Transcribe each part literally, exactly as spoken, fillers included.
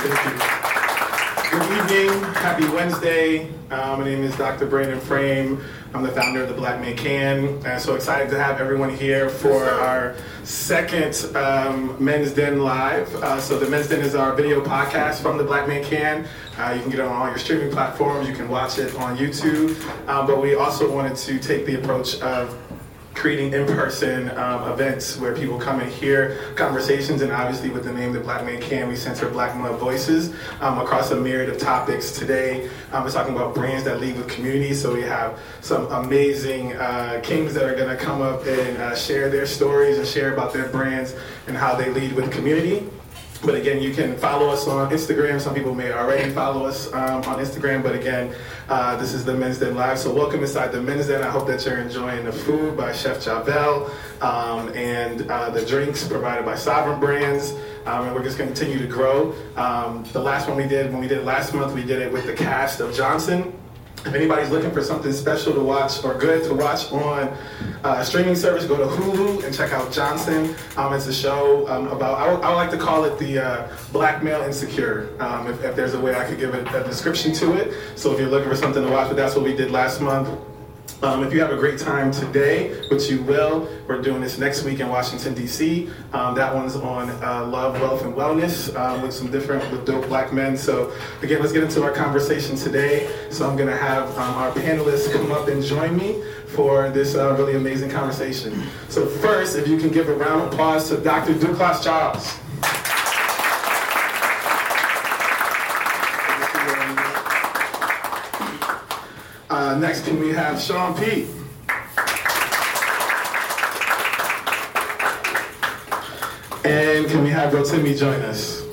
Thank you. Good evening. Happy Wednesday. Uh, my name is Doctor Brandon Frame. I'm the founder of the Black Man Can. And so excited to have everyone here for our second um, Men's Den Live. Uh, so the Men's Den is our video podcast from the Black Man Can. Uh, you can get it on all your streaming platforms. You can watch it on YouTube. Uh, but we also wanted to take the approach of creating in-person um, events where people come and hear conversations, and obviously with the name The Black Man Can, we center black male voices um, across a myriad of topics. Today, um, we're talking about brands that lead with community, so we have some amazing uh, kings that are going to come up and uh, share their stories and share about their brands and how they lead with community. But again, you can follow us on Instagram. Some people may already follow us um, on Instagram. But again, uh, this is the Men's Den Live. So welcome inside the Men's Den. I hope that you're enjoying the food by Chef Javel um, and uh, the drinks provided by Sovereign Brands. Um, and we're just going to continue to grow. Um, the last one we did, when we did it last month, we did it with the cast of Johnson. If anybody's looking for something special to watch or good to watch on uh, a streaming service, go to Hulu and check out Johnson. Um, it's a show um, about, I would, I would like to call it the uh, Black Male Insecure, um, if, if there's a way I could give it a description to it. So if you're looking for something to watch, but that's what we did last month. Um, if you have a great time today, which you will, we're doing this next week in Washington, D C. Um, that one's on uh, love, wealth, and wellness um, with some different, with dope black men. So again, let's get into our conversation today. So I'm gonna have um, our panelists come up and join me for this uh, really amazing conversation. So first, if you can give a round of applause to Doctor Douglas Charles. Uh, next, can we have Sean P. And can we have Rotimi join us?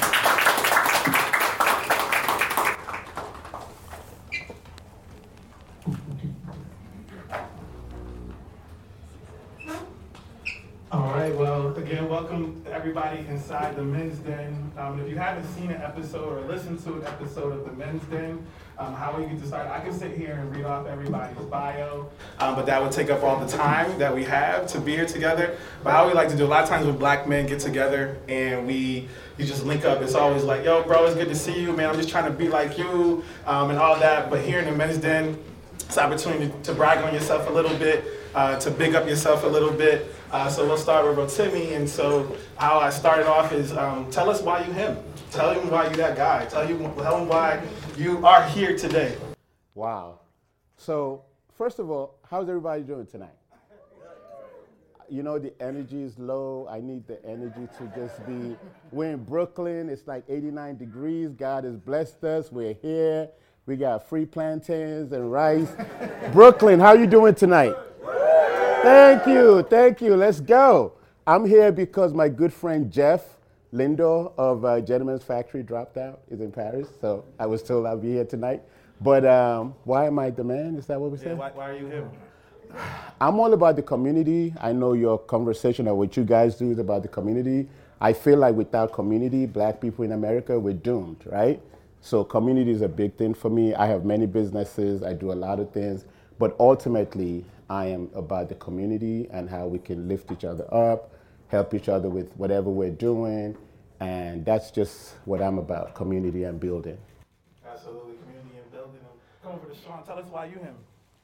All right, well, again, welcome everybody inside the Men's Den. Um, if you haven't seen an episode or listened to an episode of the Men's Den, Um, how we get to start, I can sit here and read off everybody's bio, um, but that would take up all the time that we have to be here together. But how we like to do, a lot of times when black men get together and we, you just link up, it's always like, yo, bro, it's good to see you, man, I'm just trying to be like you, um, and all that. But here in the Men's Den, it's an opportunity to brag on yourself a little bit, uh, to big up yourself a little bit. Uh, so we'll start with Rotimi, and so how I started off is, um, tell us why you him. Tell him why you that guy. Tell you, tell him why you are here today. Wow. So, first of all, how's everybody doing tonight? You know, the energy is low. I need the energy to just be, we're in Brooklyn. It's like eighty-nine degrees. God has blessed us. We're here. We got free plantains and rice. Brooklyn, how you doing tonight? Thank you. Thank you. Let's go. I'm here because my good friend Jeff Lindo of uh, Gentleman's Factory dropped out, is in Paris, so I was told I'll be here tonight. But um, why am I the man? Is that what we Yeah, said? why, why are you him? I'm all about the community. I know your conversation or what you guys do is about the community. I feel like without community, black people in America, we're doomed, right? So community is a big thing for me. I have many businesses. I do a lot of things. But ultimately, I am about the community and how we can lift each other up, help each other with whatever we're doing, and that's just what I'm about, community and building. Absolutely, community and building. Come over to Sean, tell us why you him.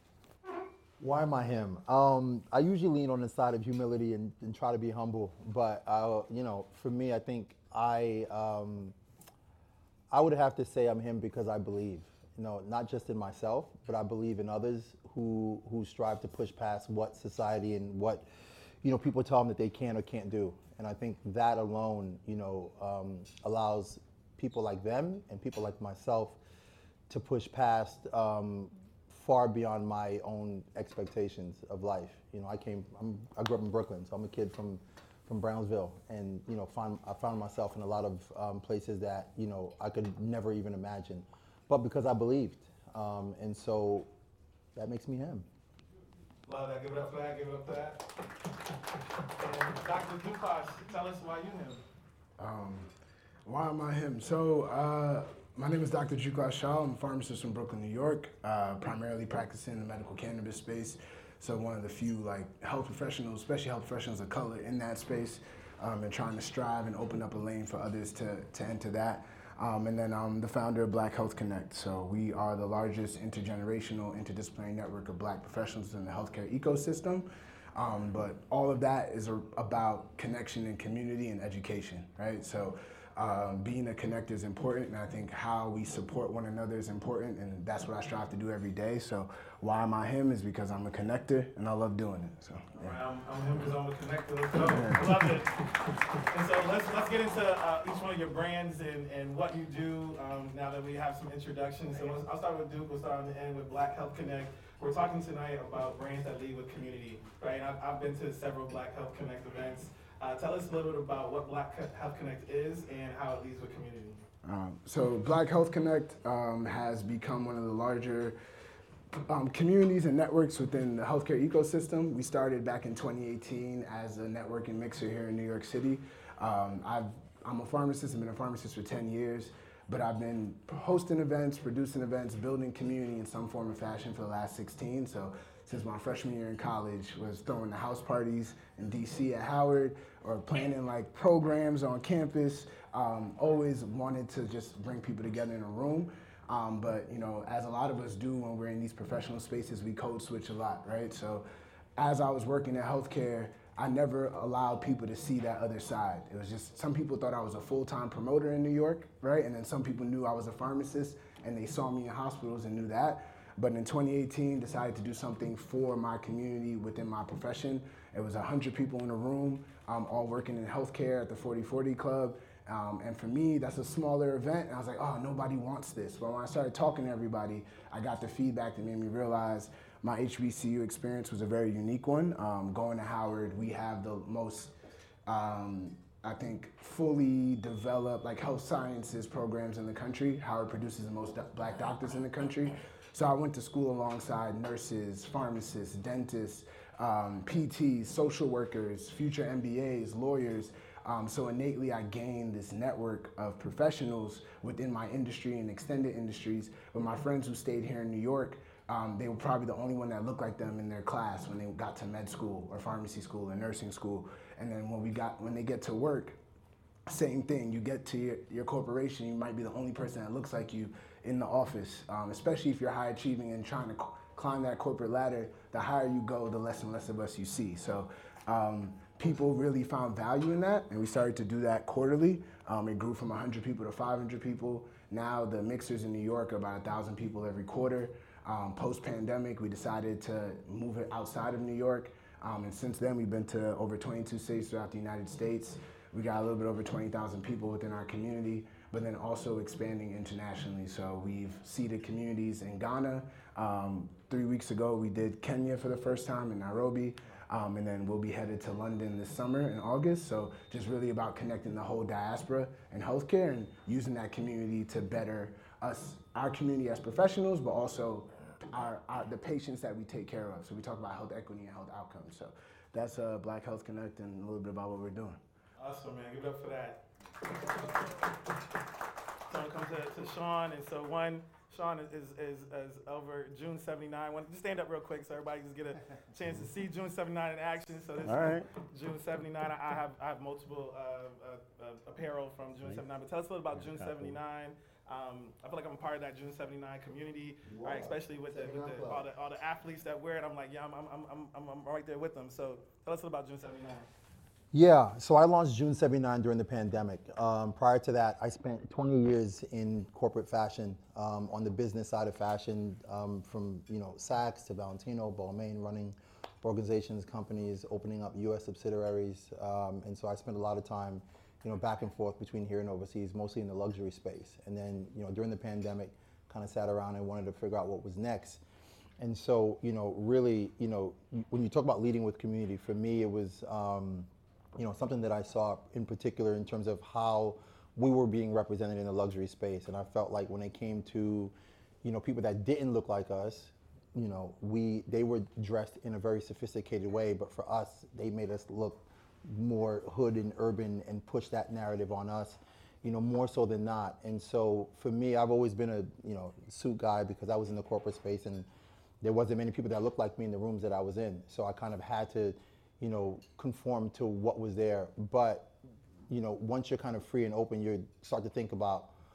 Why am I him? Um, I usually lean on the side of humility and, and try to be humble, but uh, you know, for me, I think I um, I would have to say I'm him because I believe, you know, not just in myself, but I believe in others who who strive to push past what society and what, you know, people tell them that they can or can't do. And I think that alone, you know, um, allows people like them and people like myself to push past um, far beyond my own expectations of life. You know, I came, I'm, I grew up in Brooklyn, so I'm a kid from, from Brownsville, and you know, find, I found myself in a lot of um, places that you know I could never even imagine, but because I believed, um, and so that makes me him. Love that. Give it up for that. Give it up for that. And Doctor Dupas, tell us why you him. Um, why am I him? So, uh, my name is Doctor Jukas Shaw. I'm a pharmacist from Brooklyn, New York, uh, primarily practicing in the medical cannabis space. So one of the few like health professionals, especially health professionals of color in that space, um, and trying to strive and open up a lane for others to, to enter that. Um, and then I'm the founder of Black Health Connect. So we are the largest intergenerational, interdisciplinary network of Black professionals in the healthcare ecosystem. Um, but all of that is a, about connection and community and education, right? So um, being a connector is important, and I think how we support one another is important, and that's what I strive to do every day. So why am I him is because I'm a connector, and I love doing it. So yeah. Right, I'm, I'm him because I'm a connector. Let's go. I love it. And so let's let's get into uh, each one of your brands and, and what you do um, now that we have some introductions. So let's, I'll start with Duke. We'll start on the end with Black Health Connect. We're talking tonight about brands that lead with community, right? I've, I've been to several Black Health Connect events. Uh, tell us a little bit about what Black Health Connect is and how it leads with community. Um, so Black Health Connect um, has become one of the larger um, communities and networks within the healthcare ecosystem. We started back in twenty eighteen as a networking mixer here in New York City. Um, I've, I'm a pharmacist, I've been a pharmacist for ten years, but I've been hosting events, producing events, building community in some form or fashion for the last sixteen. So since my freshman year in college, was throwing the house parties in D C at Howard, or planning like programs on campus. Um, always wanted to just bring people together in a room. Um, but you know, as a lot of us do when we're in these professional spaces, we code switch a lot, right? So as I was working in healthcare, I never allowed people to see that other side. It was just, some people thought I was a full-time promoter in New York, right? And then some people knew I was a pharmacist and they saw me in hospitals and knew that. But in twenty eighteen, decided to do something for my community within my profession. It was one hundred people in a room, um, all working in healthcare at the forty forty Club. Um, and for me, that's a smaller event. And I was like, oh, nobody wants this. But when I started talking to everybody, I got the feedback that made me realize my H B C U experience was a very unique one. Um, going to Howard, we have the most, um, I think, fully developed like health sciences programs in the country. Howard produces the most do- Black doctors in the country. So I went to school alongside nurses, pharmacists, dentists, um, P Ts, social workers, future M B As, lawyers. Um, so innately I gained this network of professionals within my industry and extended industries. But my friends who stayed here in New York, um, they were probably the only one that looked like them in their class when they got to med school or pharmacy school or nursing school. And then when we got, when they get to work, same thing. You get to your, your corporation, you might be the only person that looks like you in the office, um, especially if you're high achieving and trying to climb that corporate ladder. The higher you go, the less and less of us you see. So um, people really found value in that, and we started to do that quarterly. Um, it grew from one hundred people to five hundred people. Now the mixers in New York are about one thousand people every quarter. Um, Post-pandemic, we decided to move it outside of New York, um, and since then we've been to over twenty-two cities throughout the United States. We got a little bit over twenty thousand people within our community, but then also expanding internationally. So we've seeded communities in Ghana. Um, three weeks ago, we did Kenya for the first time in Nairobi. Um, and then we'll be headed to London this summer in August. So just really about connecting the whole diaspora and healthcare and using that community to better us, our community as professionals, but also our, our the patients that we take care of. So we talk about health equity and health outcomes. So that's uh, Black Health Connect and a little bit about what we're doing. Awesome, man. Give it up for that. So it comes to, to Sean, and so one, Sean is, is, is, is over June seventy-nine. One, just stand up real quick so everybody just get a chance to see June seventy-nine in action. So this All right. is June seventy-nine. I have I have multiple uh, uh, uh, apparel from June seventy-nine. But tell us a little about June seventy-nine. Um, I feel like I'm a part of that June seventy-nine community, right? Especially with, the, with the, all the all the athletes that wear it. I'm like, yeah, I'm I'm I'm I'm, I'm right there with them. So tell us a little about June seventy-nine. Yeah, so I launched June seventy-nine during the pandemic. Um, prior to that, I spent twenty years in corporate fashion, um, on the business side of fashion, um, from you know Saks to Valentino, Balmain, running organizations, companies, opening up U S subsidiaries, um, and so I spent a lot of time, you know, back and forth between here and overseas, mostly in the luxury space. And then, you know, during the pandemic, kind of sat around and wanted to figure out what was next. And so, you know, really, you know, when you talk about leading with community, for me, it was. Um, you know, something that I saw in particular in terms of how we were being represented in the luxury space. And I felt like when it came to, you know, people that didn't look like us, you know, we, they were dressed in a very sophisticated way, but for us, they made us look more hood and urban and push that narrative on us, you know, more so than not. And so for me, I've always been a, you know, suit guy because I was in the corporate space and there wasn't many people that looked like me in the rooms that I was in. So I kind of had to, you know, conform to what was there. But, you know, once you're kind of free and open, you start to think about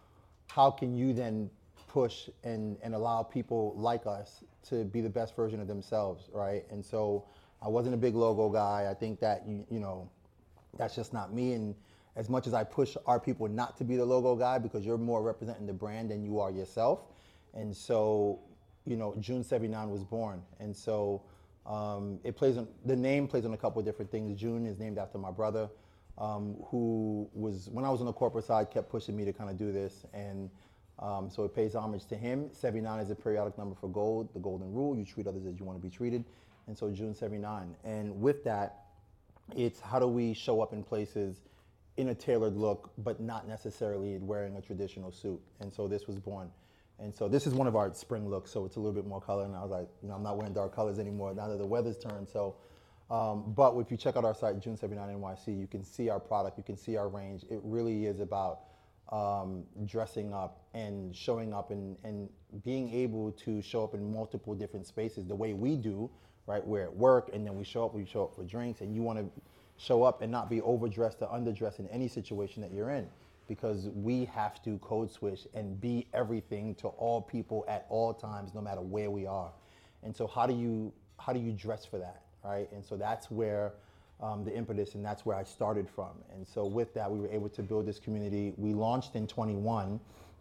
how can you then push and, and allow people like us to be the best version of themselves, right? And so I wasn't a big logo guy. I think that, you, you know, that's just not me. And as much as I push our people not to be the logo guy, because you're more representing the brand than you are yourself. And so, you know, June seventy-nine was born. And so um, it plays on, the name plays on a couple of different things. June is named after my brother, um, who was, when I was on the corporate side, kept pushing me to kind of do this. And um, so it pays homage to him. seventy-nine is a periodic number for gold, the golden rule. You treat others as you want to be treated. And so June seventy-nine. And with that, it's how do we show up in places in a tailored look, but not necessarily wearing a traditional suit. And so this was born. And so this is one of our spring looks, so it's a little bit more color. And I was like, you know, I'm not wearing dark colors anymore now that the weather's turned. So, um, but if you check out our site, June seventy-nine N Y C, you can see our product, you can see our range. It really is about um, dressing up and showing up and, and being able to show up in multiple different spaces the way we do, right? We're at work and then we show up, we show up for drinks, and you want to show up and not be overdressed or underdressed in any situation that you're in, because we have to code switch and be everything to all people at all times, no matter where we are. And so how do you how do you dress for that, right? And so that's where um, the impetus, and that's where I started from. And so with that, we were able to build this community. We launched in twenty-one.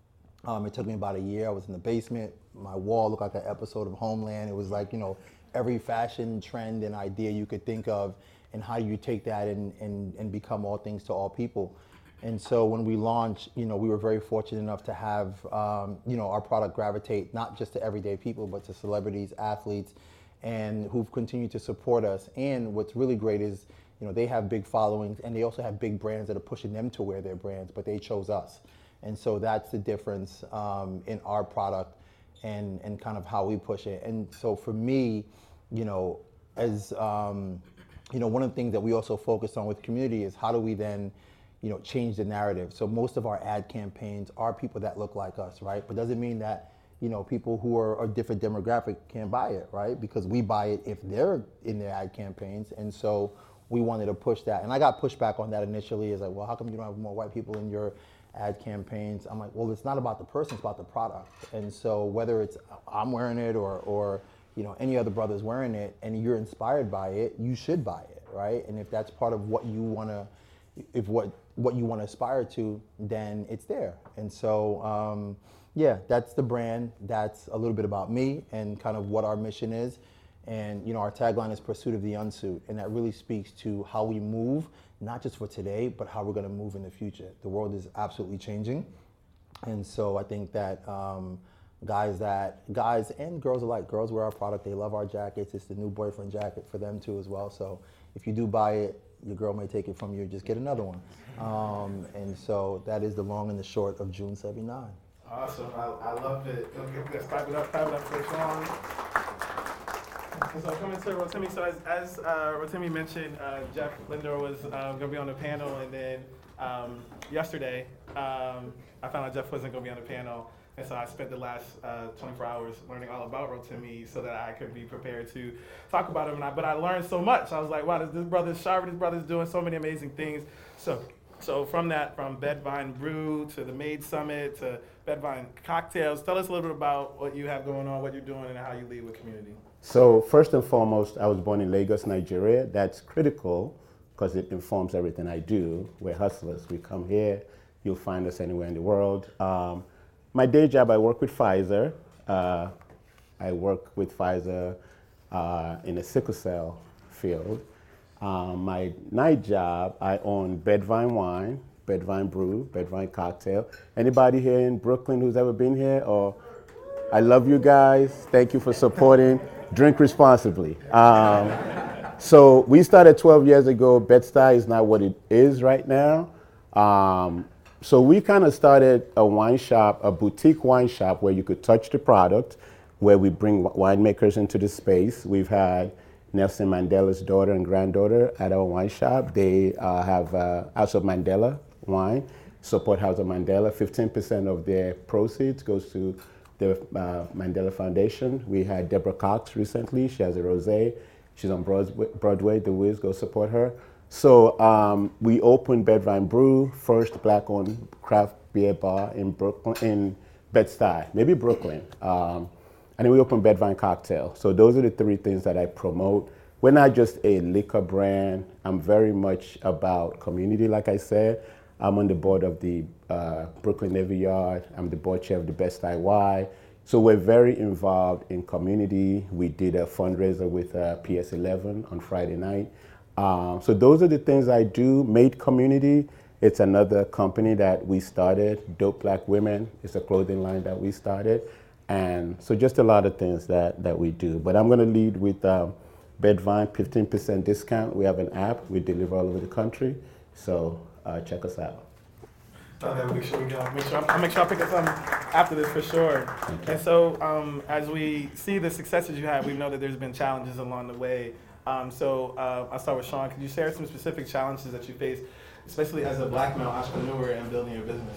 Um, it took me about a year. I was in the basement. My wall looked like an episode of Homeland. It was like, you know, every fashion trend and idea you could think of, and how do you take that and, and, and become all things to all people. And so when we launched, you know, we were very fortunate enough to have, um, you know, our product gravitate not just to everyday people, but to celebrities, athletes, and who've continued to support us. And what's really great is, you know, they have big followings, and they also have big brands that are pushing them to wear their brands, but they chose us. And so that's the difference um, in our product and, and kind of how we push it. And so for me, you know, as, um, you know, one of the things that we also focus on with community is how do we then, you know, change the narrative. So most of our ad campaigns are people that look like us, right? But doesn't mean that, you know, people who are a different demographic can't buy it, right? Because we buy it if they're in their ad campaigns. And so we wanted to push that. And I got pushback on that initially. Is like, well, how come you don't have more white people in your ad campaigns? I'm like, well, it's not about the person, it's about the product. And so whether it's I'm wearing it or, or you know, any other brothers wearing it, and you're inspired by it, you should buy it, right? And if that's part of what you want to, if what what you want to aspire to, then it's there. And so, um, yeah, that's the brand. That's a little bit about me and kind of what our mission is. And you know, our tagline is "Pursuit of the Unsuit," and that really speaks to how we move, not just for today, but how we're going to move in the future. The world is absolutely changing, and so I think that um, guys that guys and girls alike, girls wear our product. They love our jackets. It's the new boyfriend jacket for them too as well. So if you do buy it, your girl may take it from you. Just get another one. Um, and so that is the long and the short of June seventy-nine. Awesome. I, I love it. Let's clap it up, clap it up for Sean. So coming to Rotimi, so as, as uh, Rotimi mentioned, uh, Jeff Linder was uh, going to be on the panel, and then um, yesterday um, I found out Jeff wasn't going to be on the panel, and so I spent the last uh, twenty-four hours learning all about Rotimi so that I could be prepared to talk about him. And I, but I learned so much. I was like, wow, this, this brother's sharp, this brother's doing so many amazing things. So so from that, from Bedvine Brew to the Made Summit to Bedvine Cocktails, tell us a little bit about what you have going on, what you're doing, and how you lead with community. So first and foremost, I was born in Lagos, Nigeria. That's critical because it informs everything I do. We're hustlers. We come here. You'll find us anywhere in the world. Um, my day job, I work with Pfizer. Uh, I work with Pfizer uh, in the sickle cell field. Um, my night job, I own Bedvine Wine, Bedvine Brew, Bedvine Cocktail. Anybody here in Brooklyn who's ever been here? Or I love you guys. Thank you for supporting. Drink responsibly. Um, so we started twelve years ago. Bed-Stuy is not what it is right now. Um, so we kind of started a wine shop, a boutique wine shop where you could touch the product, where we bring winemakers into the space. We've had Nelson Mandela's daughter and granddaughter at our wine shop. They uh, have uh, House of Mandela wine, support House of Mandela. fifteen percent of their proceeds goes to the uh, Mandela Foundation. We had Deborah Cox recently. She has a rosé. She's on Broadway, Broadway The Wiz, go support her. So um, we opened Bedvine Brew, first black-owned craft beer bar in Brooklyn, in Bed-Stuy, maybe Brooklyn. Um, and then we opened Bedvine Cocktail. So those are the three things that I promote. We're not just a liquor brand. I'm very much about community, like I said. I'm on the board of the uh, Brooklyn Navy Yard. I'm the board chair of the Bed-Stuy Y. So we're very involved in community. We did a fundraiser with uh, P S eleven on Friday night. Um, so those are the things I do. Made Community, it's another company that we started. Dope Black Women, it's a clothing line that we started. And so just a lot of things that, that we do. But I'm gonna lead with um, Bedvine, fifteen percent discount. We have an app, we deliver all over the country. So uh, check us out. Uh, make sure we go. Make sure I'll make sure I pick up some after this for sure. And so, um, as we see the successes you have, we know that there's been challenges along the way. Um, so uh, I'll start with Sean. Could you share some specific challenges that you face, especially as a Black male entrepreneur and building your business?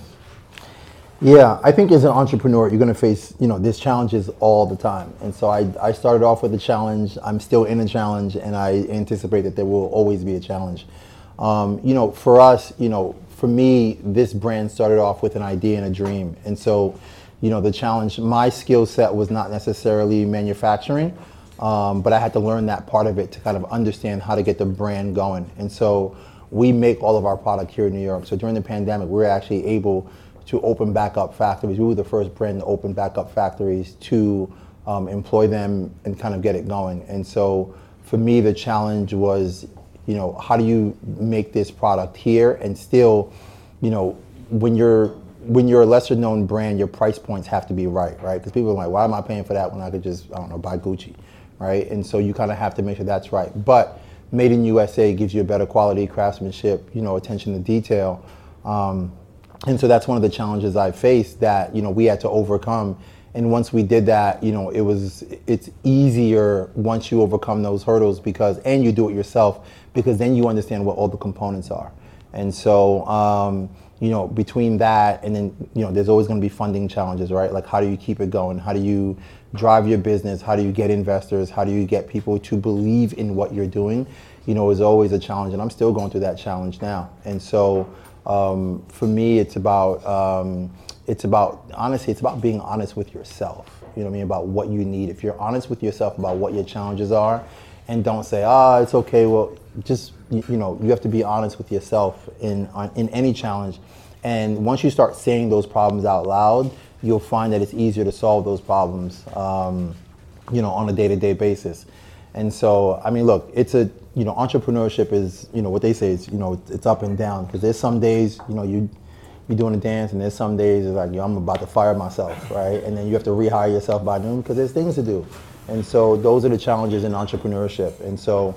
Yeah, I think as an entrepreneur, you're going to face, you know, there's challenges all the time. And so I, I started off with a challenge. I'm still in a challenge, and I anticipate that there will always be a challenge. Um, you know, for us, you know, for me, this brand started off with an idea and a dream. And so, you know, the challenge, my skill set was not necessarily manufacturing, um, but I had to learn that part of it to kind of understand how to get the brand going. And so we make all of our product here in New York. So during the pandemic, we were actually able to open back up factories. We were the first brand to open back up factories to um, employ them and kind of get it going. And so for me, the challenge was, you know, how do you make this product here and still, you know, when you're when you're a lesser known brand, your price points have to be right, right? Because people are like, why am I paying for that when I could just, I don't know, buy Gucci, right? And so you kind of have to make sure that's right. But made in U S A gives you a better quality craftsmanship, you know, attention to detail. Um, and so that's one of the challenges I faced that, you know, we had to overcome. And once we did that, you know, it was, it's easier once you overcome those hurdles because, and you do it yourself, because then you understand what all the components are. And so, um, you know, between that and then, you know, there's always going to be funding challenges, right? Like, how do you keep it going? How do you drive your business? How do you get investors? How do you get people to believe in what you're doing? You know, is always a challenge, and I'm still going through that challenge now. And so, um, for me, it's about, um, it's about, honestly, it's about being honest with yourself. You know what I mean? About what you need. If you're honest with yourself about what your challenges are, and don't say, ah, oh, it's okay. Well, just, you, you know, you have to be honest with yourself in in any challenge. And once you start saying those problems out loud, you'll find that it's easier to solve those problems, um, you know, on a day-to-day basis. And so, I mean, look, it's a, you know, entrepreneurship is, you know, what they say is, you know, it's up and down. Because there's some days, you know, you, you're doing a dance, and there's some days it's like, yo, I'm about to fire myself, right? And then you have to rehire yourself by noon because there's things to do. And so those are the challenges in entrepreneurship. And so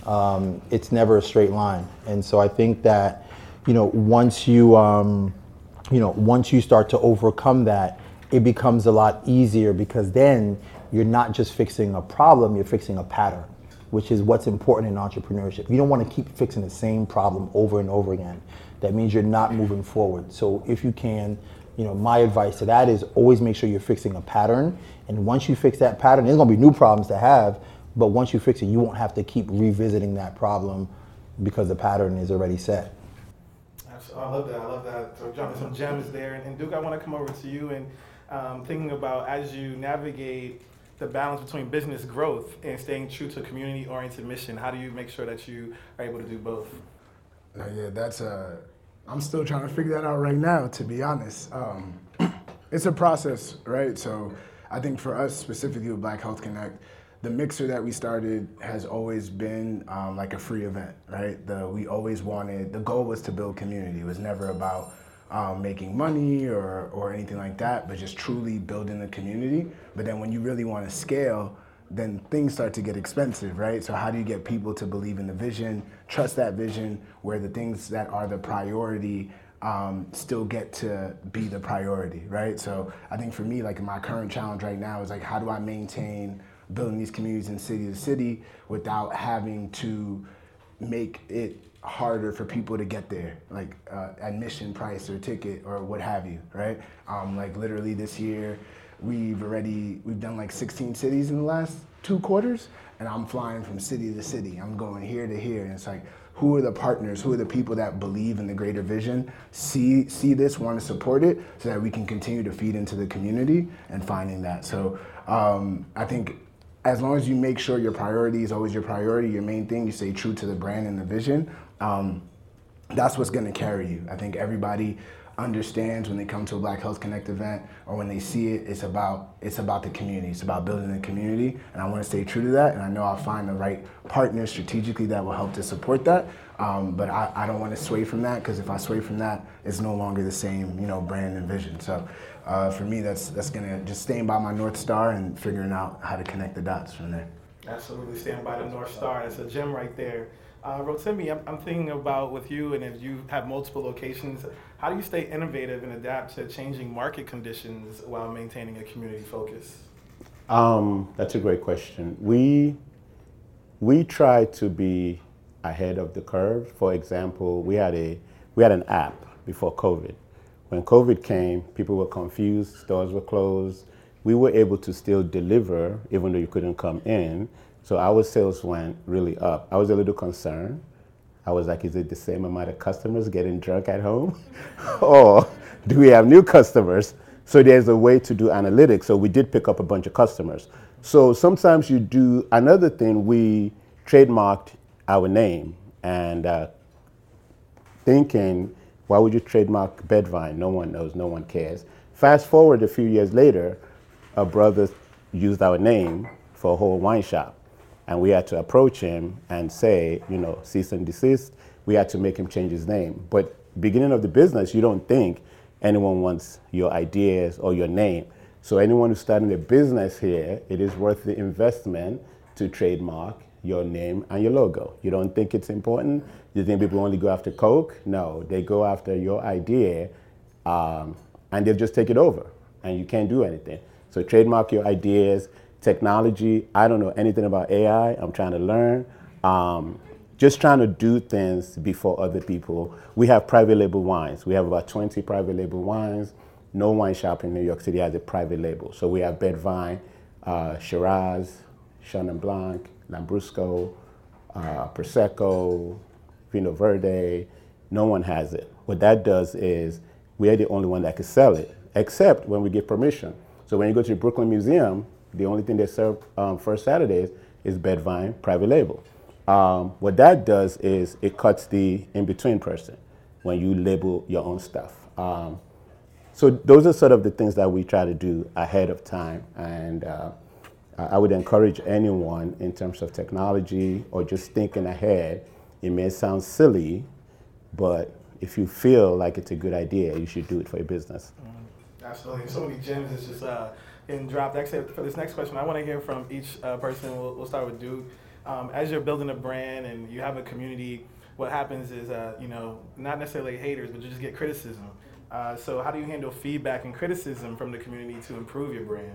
um, it's never a straight line. And so I think that, you know, once you, um, you know, once you start to overcome that, it becomes a lot easier because then you're not just fixing a problem, you're fixing a pattern, which is what's important in entrepreneurship. You don't want to keep fixing the same problem over and over again. That means you're not moving forward. So if you can, you know, my advice to that is always make sure you're fixing a pattern. And once you fix that pattern, there's gonna be new problems to have, but once you fix it, you won't have to keep revisiting that problem because the pattern is already set. Absolutely. I love that, I love that. So dropping some gems there. And Duke, I wanna come over to you and um, thinking about as you navigate the balance between business growth and staying true to community-oriented mission, how do you make sure that you are able to do both? Uh, yeah, that's a, I'm still trying to figure that out right now, to be honest. Um, it's a process, right? So I think for us, specifically with Black Health Connect, the mixer that we started has always been um, like a free event, right? The, we always wanted, the goal was to build community. It was never about um, making money or, or anything like that, but just truly building the community. But then when you really want to scale, then things start to get expensive, right? So how do you get people to believe in the vision, trust that vision, where the things that are the priority um, still get to be the priority, right? So I think for me, like my current challenge right now is like, how do I maintain building these communities in city to city without having to make it harder for people to get there, like uh, admission price or ticket or what have you, right? Um, like literally this year, we've already, we've done like sixteen cities in the last two quarters, and I'm flying from city to city. I'm going here to here, and it's like, who are the partners, who are the people that believe in the greater vision, see see this, want to support it, so that we can continue to feed into the community and finding that. So um, I think as long as you make sure your priority is always your priority, your main thing, you stay true to the brand and the vision, um, that's what's going to carry you. I think everybody understands when they come to a Black Health Connect event or when they see it, it's about it's about the community. It's about building the community, and I want to stay true to that. And I know I'll find the right partners strategically that will help to support that. Um, but I, I don't want to sway from that, because if I sway from that, it's no longer the same, you know, brand and vision. So uh, for me, that's that's gonna just staying by my North Star and figuring out how to connect the dots from there. Absolutely, stand by the North Star. That's a gem right there. Uh, Rotimi, I'm, I'm thinking about with you, and as you have multiple locations, how do you stay innovative and adapt to changing market conditions while maintaining a community focus? Um, that's a great question. We we try to be ahead of the curve. For example, we had a we had an app before COVID. When COVID came, people were confused, stores were closed. We were able to still deliver even though you couldn't come in. So our sales went really up. I was a little concerned. I was like, is it the same amount of customers getting drunk at home? Or do we have new customers? So there's a way to do analytics. So we did pick up a bunch of customers. So sometimes you do, another thing, we trademarked our name, and uh, thinking, why would you trademark Bedvine? No one knows, no one cares. Fast forward a few years later, a brother used our name for a whole wine shop. And we had to approach him and say, you know, cease and desist. We had to make him change his name. But beginning of the business, you don't think anyone wants your ideas or your name. So anyone who's starting a business here, it is worth the investment to trademark your name and your logo. You don't think it's important? You think people only go after Coke? No, they go after your idea, um, and they'll just take it over, and you can't do anything. So trademark your ideas. Technology, I don't know anything about A I. I'm trying to learn. Um, just trying to do things before other people. We have private label wines. We have about twenty private label wines. No wine shop in New York City has a private label. So we have Bedvine, uh, Shiraz, Chenin Blanc, Lambrusco, uh, Prosecco, Vino Verde. No one has it. What that does is we are the only one that can sell it, except when we give permission. So when you go to the Brooklyn Museum, the only thing they serve um, first Saturdays is Bedvine private label. Um, what that does is it cuts the in-between person when you label your own stuff. Um, so those are sort of the things that we try to do ahead of time. And uh, I would encourage anyone in terms of technology or just thinking ahead. It may sound silly, but if you feel like it's a good idea, you should do it for your business. Mm, absolutely. So many gems is just uh, getting dropped. Actually, for this next question, I want to hear from each uh, person. We'll, we'll start with Duke. Um, as you're building a brand and you have a community, what happens is, uh, you know, not necessarily haters, but you just get criticism. Uh, so how do you handle feedback and criticism from the community to improve your brand?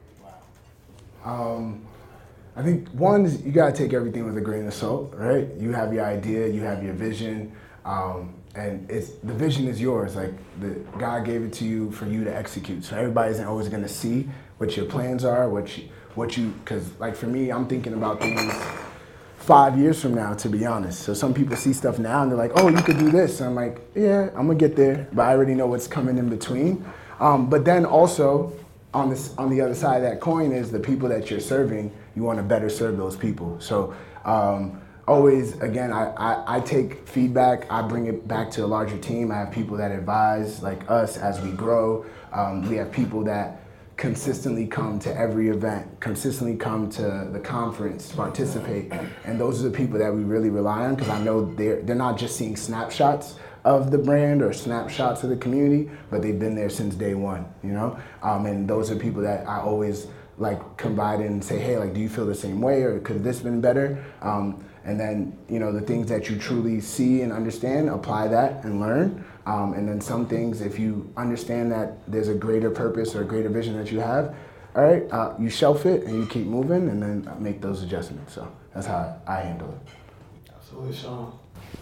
Um, I think one is you gotta take everything with a grain of salt, right? You have your idea, you have your vision, um, and it's the vision is yours. Like the God gave it to you for you to execute. So everybody isn't always gonna see what your plans are, what you, what you, because like for me, I'm thinking about things five years from now, to be honest. So some people see stuff now and they're like, oh, you could do this. And I'm like, yeah, I'm gonna get there, but I already know what's coming in between. Um, but then also, on this, on the other side of that coin is the people that you're serving, you want to better serve those people. So um, always, again, I, I, I take feedback, I bring it back to a larger team. I have people that advise, like us, as we grow. Um, we have people that consistently come to every event, consistently come to the conference, participate. And those are the people that we really rely on, because I know they're, they're not just seeing snapshots of the brand or snapshots of the community, but they've been there since day one, you know? Um, and those are people that I always like confide in and say, hey, like, do you feel the same way, or could this been better? Um, and then, you know, the things that you truly see and understand, apply that and learn. Um, and then some things, if you understand that there's a greater purpose or a greater vision that you have, all right, uh, you shelf it and you keep moving and then make those adjustments. So that's how I handle it. Absolutely, Sean.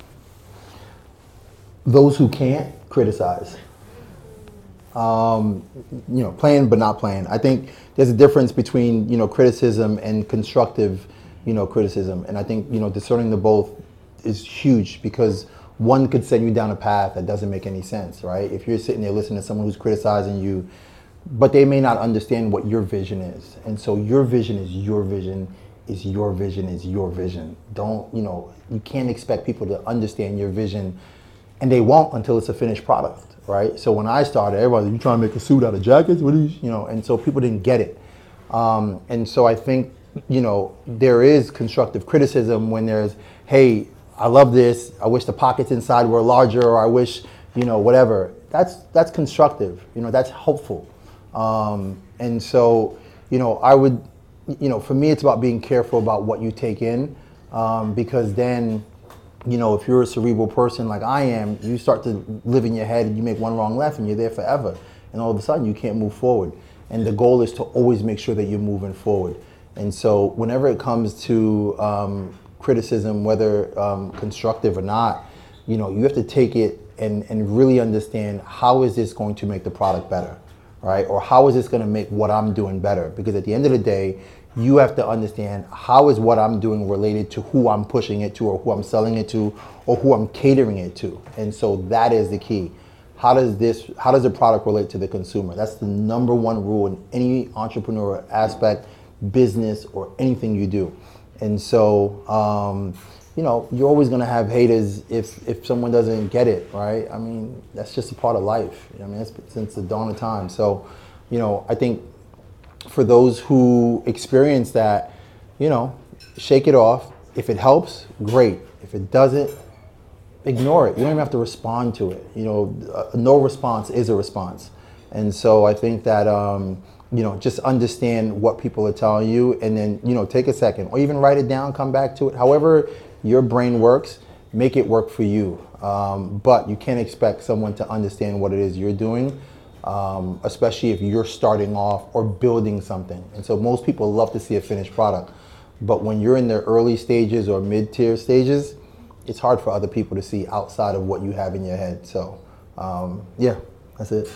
Those who can't criticize. Um, you know, playing but not playing. I think there's a difference between, you know, criticism and constructive, you know, criticism. And I think, you know, discerning the both is huge because one could send you down a path that doesn't make any sense, right? If you're sitting there listening to someone who's criticizing you, but they may not understand what your vision is. And so your vision is your vision, is your vision, is your vision. Don't, you know, you can't expect people to understand your vision, and they won't until it's a finished product, right? So when I started, everybody was, you trying to make a suit out of jackets? What are you, you know, and so people didn't get it. Um, and so I think, you know, there is constructive criticism when there's, hey, I love this, I wish the pockets inside were larger, or I wish, you know, whatever. That's that's constructive, you know, that's helpful. Um, and so, you know, I would, you know, for me it's about being careful about what you take in, um, because then, you know, if you're a cerebral person like I am, you start to live in your head and you make one wrong left and you're there forever. And all of a sudden you can't move forward. And the goal is to always make sure that you're moving forward. And so whenever it comes to um, criticism, whether um, constructive or not, you know, you have to take it and, and really understand, how is this going to make the product better, right? Or how is this going to make what I'm doing better? Because at the end of the day, you have to understand, how is what I'm doing related to who I'm pushing it to, or who I'm selling it to, or who I'm catering it to. And so that is the key. How does this, how does the product relate to the consumer? That's the number one rule in any entrepreneurial aspect, business, or anything you do. And so, um, you know, you're always gonna have haters if, if someone doesn't get it, right? I mean, that's just a part of life. I mean, it's since the dawn of time. So, you know, I think for those who experience that, you know, shake it off. If it helps, great. If it doesn't, ignore it. You don't even have to respond to it. You know, uh, no response is a response. And so I think that, um, you know, just understand what people are telling you, and then, you know, take a second, or even write it down, come back to it. However your brain works, make it work for you. Um, but you can't expect someone to understand what it is you're doing, um, especially if you're starting off or building something. And so most people love to see a finished product. But when you're in the early stages or mid-tier stages, it's hard for other people to see outside of what you have in your head. So, um, yeah, that's it.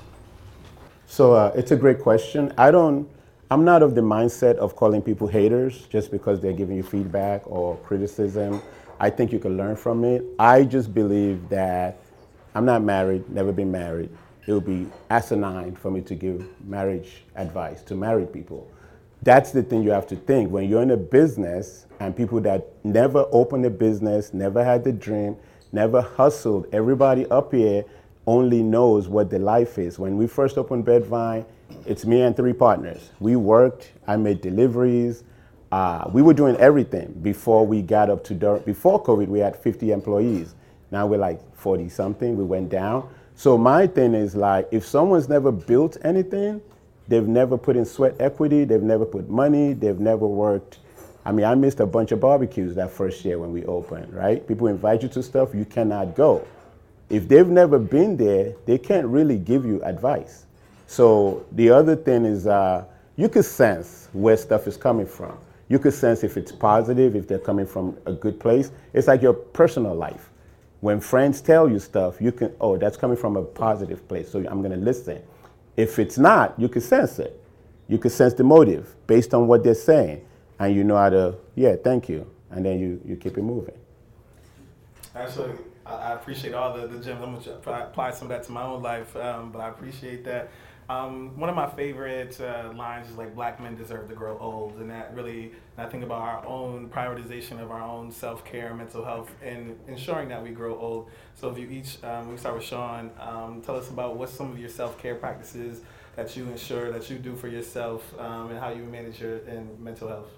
So uh, it's a great question. I don't, I'm not of the mindset of calling people haters just because they're giving you feedback or criticism. I think you can learn from it. I just believe that I'm not married, never been married. It would be asinine for me to give marriage advice to married people. That's the thing you have to think. When you're in a business, and people that never opened a business, never had the dream, never hustled, everybody up here only knows what the life is. When we first opened Bedvine, it's me and three partners. We worked, I made deliveries. Uh, we were doing everything before we got up to, before COVID, we had fifty employees. Now we're like forty something, we went down. So my thing is like, if someone's never built anything, they've never put in sweat equity, they've never put money, they've never worked. I mean, I missed a bunch of barbecues that first year when we opened, right? People invite you to stuff, you cannot go. If they've never been there, they can't really give you advice. So the other thing is, uh, you can sense where stuff is coming from. You can sense if it's positive, if they're coming from a good place. It's like your personal life. When friends tell you stuff, you can, oh, that's coming from a positive place, so I'm gonna listen. If it's not, you can sense it. You can sense the motive based on what they're saying. And you know how to, yeah, thank you. And then you, you keep it moving. Actually, I appreciate all the, the gems. I'm going to apply some of that to my own life, um, but I appreciate that. Um, one of my favorite uh, lines is like, black men deserve to grow old. And that really, and I think about our own prioritization of our own self-care, mental health, and ensuring that we grow old. So if you each, um, we start with Sean, um, tell us about what's some of your self-care practices that you ensure, that you do for yourself, um, and how you manage your and mental health.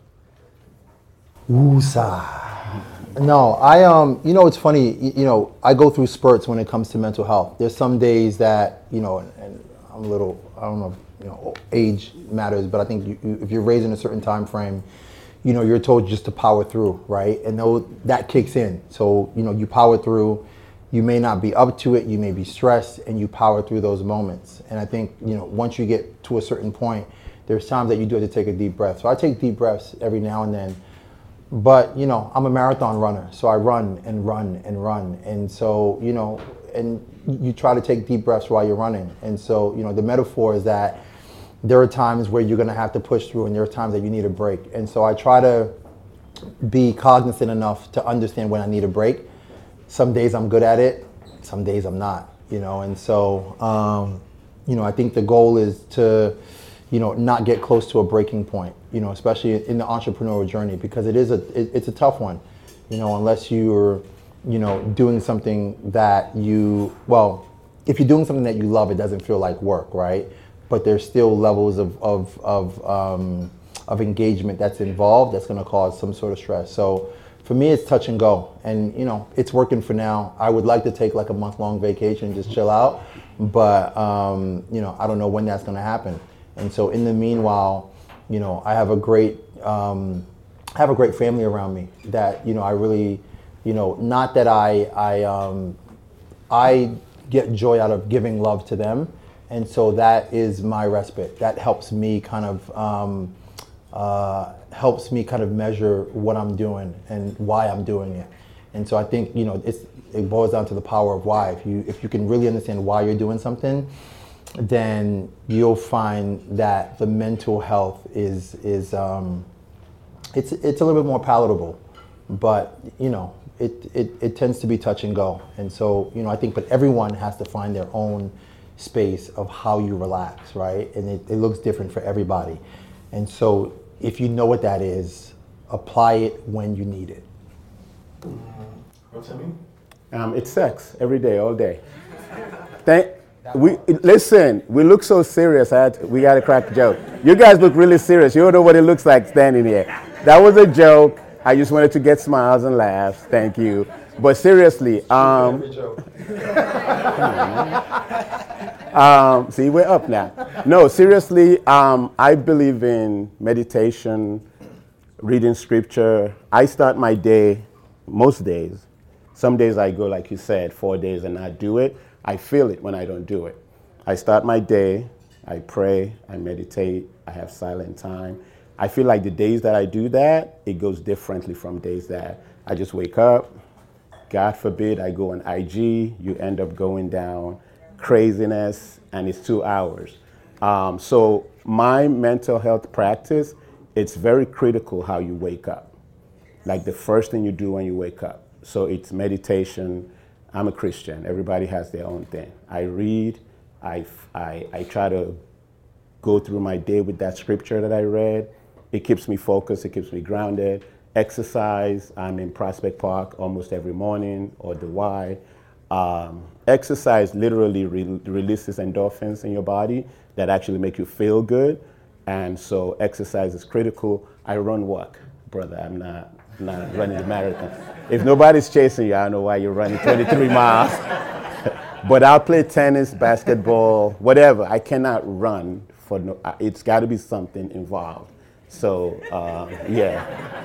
Woosah. No, I um, you know, it's funny. You, you know, I go through spurts when it comes to mental health. There's some days that, you know, and, and I'm a little, I don't know, if, you know, age matters, but I think you, you, if you're raised in a certain time frame, you know, you're told just to power through, right? And though that kicks in, so you know, you power through. You may not be up to it. You may be stressed, and you power through those moments. And I think, you know, once you get to a certain point, there's times that you do have to take a deep breath. So I take deep breaths every now and then. But, you know, I'm a marathon runner, so I run and run and run. And so, you know, and you try to take deep breaths while you're running. And so, you know, the metaphor is that there are times where you're going to have to push through, and there are times that you need a break. And so I try to be cognizant enough to understand when I need a break. Some days I'm good at it, some days I'm not, you know, and so, um, you know, I think the goal is to, you know, not get close to a breaking point, you know, especially in the entrepreneurial journey, because it is a, it, it's a tough one, you know, unless you're, you know, doing something that you, well, if you're doing something that you love, it doesn't feel like work, right? But there's still levels of, of, of, um, of engagement that's involved that's gonna cause some sort of stress. So for me, it's touch and go. And you know, it's working for now. I would like to take like a month long vacation and just chill out, but um, you know, I don't know when that's gonna happen. And so in the meanwhile, you know, I have a great, um, I have a great family around me that, you know, I really, you know, not that I, I, um, I get joy out of giving love to them. And so that is my respite. That helps me kind of, um, uh, helps me kind of measure what I'm doing and why I'm doing it. And so I think, you know, it's, it boils down to the power of why. If you, if you can really understand why you're doing something, then you'll find that the mental health is, is um, it's, it's a little bit more palatable. But, you know, it, it, it tends to be touch and go. And so, you know, I think, but everyone has to find their own space of how you relax, right? And it, it looks different for everybody. And so if you know what that is, apply it when you need it. What's that mean? Um, it's sex every day, all day. Thank, we, listen, we look so serious. I had to, we got to crack a joke. You guys look really serious. You don't know what it looks like standing here. That was a joke. I just wanted to get smiles and laughs. Thank you. But seriously, um, um, see, we're up now. No, seriously, um, I believe in meditation, reading scripture. I start my day, most days. Some days I go, like you said, four days and not do it. I feel it when I don't do it. I start my day, I pray, I meditate, I have silent time. I feel like the days that I do that, it goes differently from days that I just wake up. God forbid I go on I G, you end up going down craziness, and it's two hours. Um, so my mental health practice, it's very critical how you wake up. Like the first thing you do when you wake up. So it's meditation. I'm a Christian. Everybody has their own thing. I read. I, I, I try to go through my day with that scripture that I read. It keeps me focused. It keeps me grounded. Exercise. I'm in Prospect Park almost every morning, or the Y. Um, exercise literally re- releases endorphins in your body that actually make you feel good. And so exercise is critical. I run walk, brother. I'm not, not running the marathon. If nobody's chasing you, I don't know why you're running twenty-three miles. But I'll play tennis, basketball, whatever. I cannot run for no, it's got to be something involved. So, uh, yeah.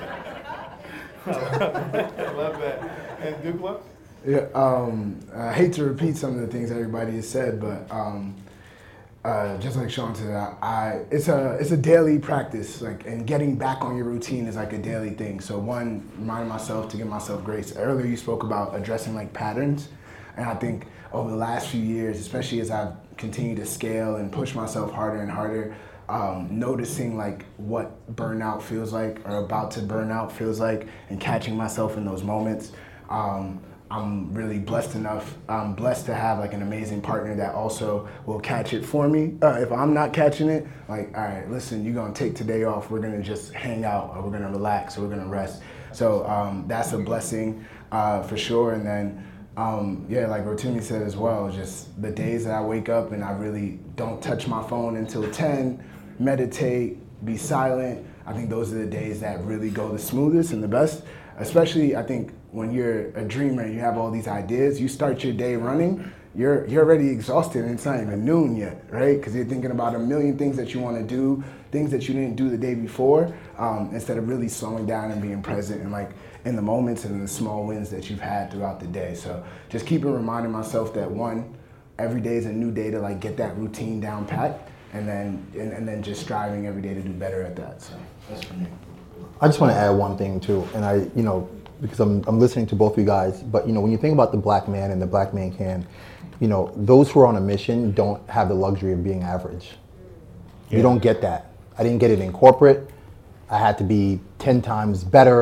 I love that. And Dupla? Yeah, um, I hate to repeat some of the things everybody has said, but um, uh, just like Sean said, I, I it's a it's a daily practice, like, and getting back on your routine is like a daily thing. So one, reminding myself to give myself grace. Earlier you spoke about addressing like patterns, and I think over the last few years, especially as I've continued to scale and push myself harder and harder, um, noticing like what burnout feels like, or about to burn out feels like, and catching myself in those moments. Um, I'm really blessed enough, I'm blessed to have like an amazing partner that also will catch it for me. Uh, if I'm not catching it, like, all right, listen, you're gonna take today off, we're gonna just hang out, or we're gonna relax, or we're gonna rest. So um, that's a blessing uh, for sure. And then, um, yeah, like Rotimi said as well, just the days that I wake up and I really don't touch my phone until ten, meditate, be silent, I think those are the days that really go the smoothest and the best. Especially, I think, when you're a dreamer and you have all these ideas, you start your day running, you're you're already exhausted and it's not even noon yet, right? Because you're thinking about a million things that you want to do, things that you didn't do the day before, um, instead of really slowing down and being present and like in the moments and in the small wins that you've had throughout the day. So just keeping reminding myself that one, every day is a new day to like get that routine down pat, and then and, and then just striving every day to do better at that. So that's for me. I just want to add one thing too, and I, you know, because I'm I'm listening to both of you guys, but you know, when you think about the black man and the black man can, you know, those who are on a mission don't have the luxury of being average. Yeah. You don't get that. I didn't get it in corporate. I had to be ten times better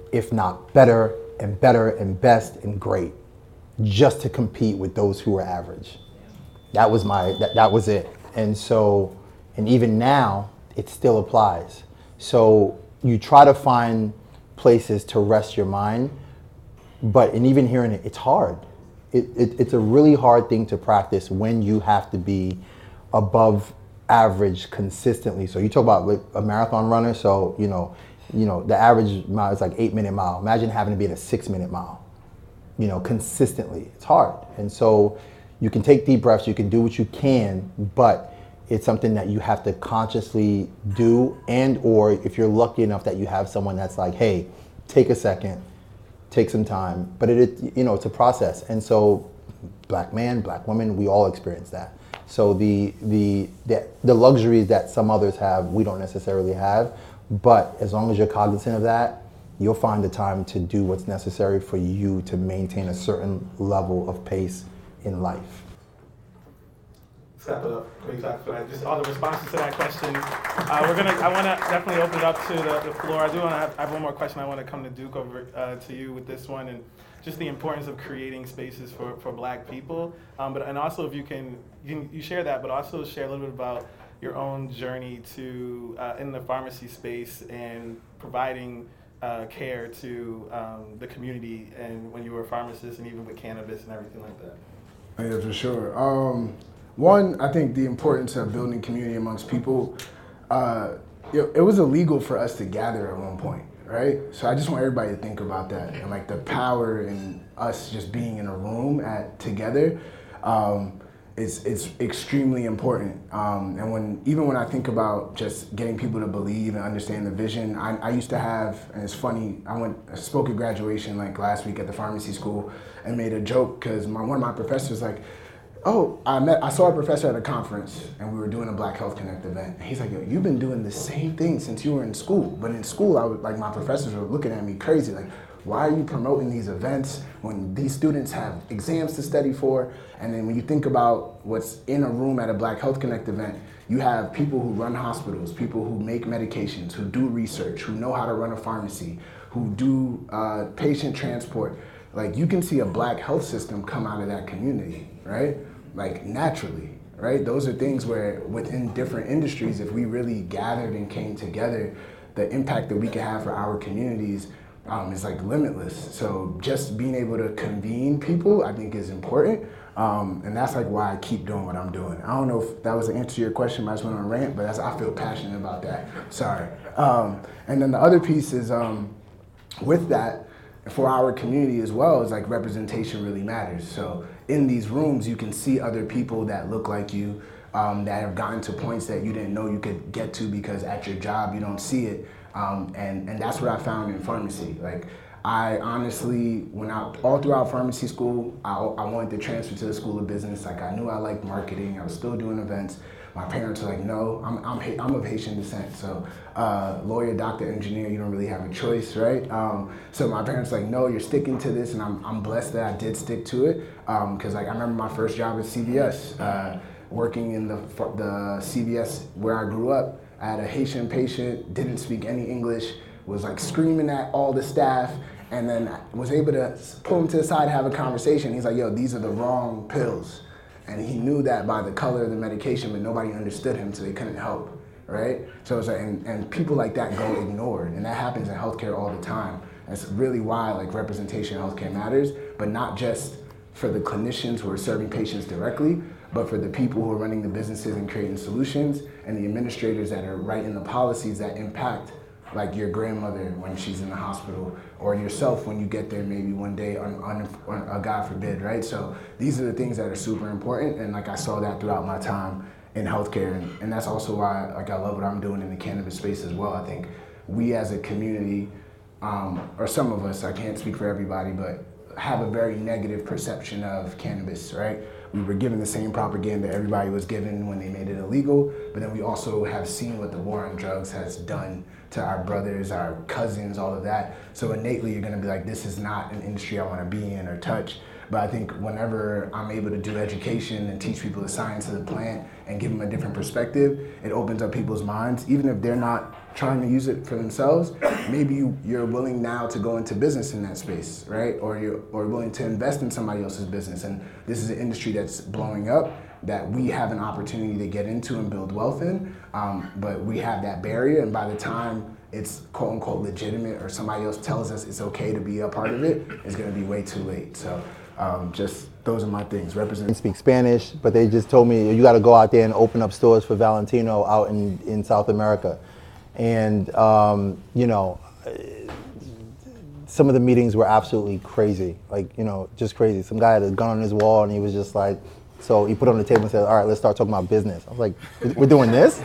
if not better and better and best and great, just to compete with those who were average. That was my, that, that was it. And so, and even now, it still applies. So you try to find places to rest your mind, but, and even hearing it, it's hard. It, it, it's a really hard thing to practice when you have to be above average consistently. So you talk about like a marathon runner, so, you know, you know, the average mile is like eight minute mile. Imagine having to be at a six minute mile, you know, consistently. It's hard. And so you can take deep breaths, you can do what you can, but it's something that you have to consciously do, and or if you're lucky enough that you have someone that's like, hey, take a second, take some time. But it, it you know, it's a process. And so black man, black woman, we all experience that. So the, the, the, the luxuries that some others have, we don't necessarily have. But as long as you're cognizant of that, you'll find the time to do what's necessary for you to maintain a certain level of pace in life. Step it up. Quick talk for that. Just all the responses to that question. Uh, we're gonna. I want to definitely open it up to the, the floor. I do want to have. I have one more question. I want to come to Duke over uh, to you with this one, and just the importance of creating spaces for, for Black people. Um, but and also if you can, you can you share that, but also share a little bit about your own journey to uh, in the pharmacy space and providing uh, care to um, the community, and when you were a pharmacist, and even with cannabis and everything like that. Yeah, for sure. Um, One, I think the importance of building community amongst people. Uh, it, it was illegal for us to gather at one point, right? So I just want everybody to think about that, and like the power in us just being in a room at together. Um, it's it's extremely important. Um, and when even when I think about just getting people to believe and understand the vision, I, I used to have, and it's funny, I went I spoke at graduation like last week at the pharmacy school and made a joke because my, one of my professors like, oh, I met, I saw a professor at a conference and we were doing a Black Health Connect event. And he's like, yo, you've been doing the same thing since you were in school. But in school, I was like, my professors were looking at me crazy. Like, why are you promoting these events when these students have exams to study for? And then when you think about what's in a room at a Black Health Connect event, you have people who run hospitals, people who make medications, who do research, who know how to run a pharmacy, who do uh, patient transport. Like, you can see a Black health system come out of that community, right? Like, naturally, right? Those are things where within different industries, if we really gathered and came together, the impact that we could have for our communities um, is like limitless. So just being able to convene people, I think is important. Um, and that's like why I keep doing what I'm doing. I don't know if that was an answer to your question, but I just went on a rant, but that's, I feel passionate about that. Sorry. Um, and then the other piece is um, with that, for our community as well, is like representation really matters. So in these rooms, you can see other people that look like you, um, that have gotten to points that you didn't know you could get to because at your job you don't see it. Um, and, and that's what I found in pharmacy. Like, I honestly, when I, all throughout pharmacy school, I, I wanted to transfer to the School of Business. Like, I knew I liked marketing. I was still doing events. My parents were like, no, I'm, I'm, I'm of Haitian descent. So uh, lawyer, doctor, engineer, you don't really have a choice, right? Um, so my parents were like, no, you're sticking to this. And I'm, I'm blessed that I did stick to it. Um, Cause like, I remember my first job at C V S, uh, working in the, the C V S where I grew up. I had a Haitian patient, didn't speak any English, was like screaming at all the staff, and then I was able to pull him to the side, have a conversation. He's like, yo, these are the wrong pills. And he knew that by the color of the medication, but nobody understood him, so they couldn't help, right? So it's like, and, and people like that go ignored, and that happens in healthcare all the time. That's really why like representation in healthcare matters, but not just for the clinicians who are serving patients directly, but for the people who are running the businesses and creating solutions, and the administrators that are writing the policies that impact, like your grandmother when she's in the hospital, or yourself when you get there maybe one day, on, on, on, uh, God forbid, right? So these are the things that are super important, and like I saw that throughout my time in healthcare, and, and that's also why like I love what I'm doing in the cannabis space as well. I think we as a community, um, or some of us, I can't speak for everybody, but have a very negative perception of cannabis, right? We were given the same propaganda everybody was given when they made it illegal, but then we also have seen what the war on drugs has done to our brothers, our cousins, all of that. So innately you're gonna be like, this is not an industry I wanna be in or touch. But I think whenever I'm able to do education and teach people the science of the plant and give them a different perspective, it opens up people's minds. Even if they're not trying to use it for themselves, maybe you, you're willing now to go into business in that space, right? Or you're or willing to invest in somebody else's business. And this is an industry that's blowing up that we have an opportunity to get into and build wealth in, um, but we have that barrier, and by the time it's quote unquote legitimate or somebody else tells us it's okay to be a part of it, it's gonna be way too late. So um, just those are my things. Represent. I speak Spanish, but they just told me you gotta go out there and open up stores for Valentino out in, in South America. And um, you know, some of the meetings were absolutely crazy, like, you know, just crazy. Some guy had a gun on his wall and he was just like, so he put it on the table and said, all right, let's start talking about business. I was like, we're doing this?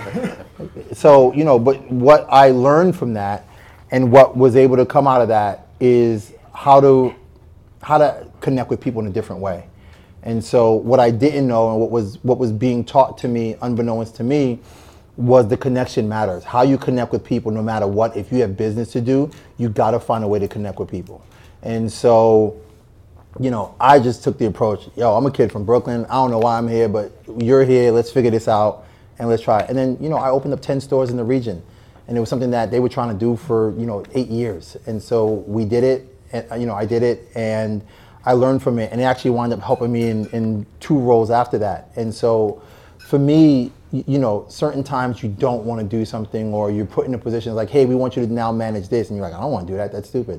So, you know, but what I learned from that and what was able to come out of that is how to, how to connect with people in a different way. And so what I didn't know and what was, what was being taught to me, unbeknownst to me, was the connection matters. How you connect with people no matter what. If you have business to do, you gotta find a way to connect with people. And so, you know, I just took the approach, yo, I'm a kid from Brooklyn. I don't know why I'm here, but you're here. Let's figure this out and let's try it. And then, you know, I opened up ten stores in the region. And it was something that they were trying to do for, you know, eight years. And so we did it, and, you know, I did it, and I learned from it. And it actually wound up helping me in, in two roles after that. And so for me, you know, certain times you don't want to do something, or you're put in a position like, hey, we want you to now manage this. And you're like, I don't want to do that. That's stupid.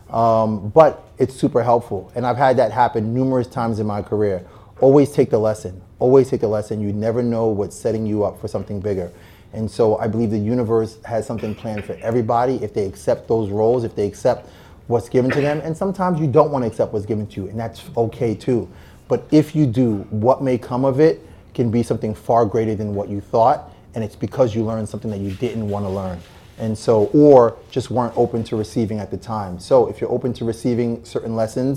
Um, but it's super helpful. And I've had that happen numerous times in my career. Always take the lesson. Always take the lesson. You never know what's setting you up for something bigger. And so I believe the universe has something planned for everybody if they accept those roles, if they accept what's given to them. And sometimes you don't want to accept what's given to you, and that's okay too. But if you do, what may come of it can be something far greater than what you thought, and it's because you learned something that you didn't want to learn. And so, or just weren't open to receiving at the time. So if you're open to receiving certain lessons,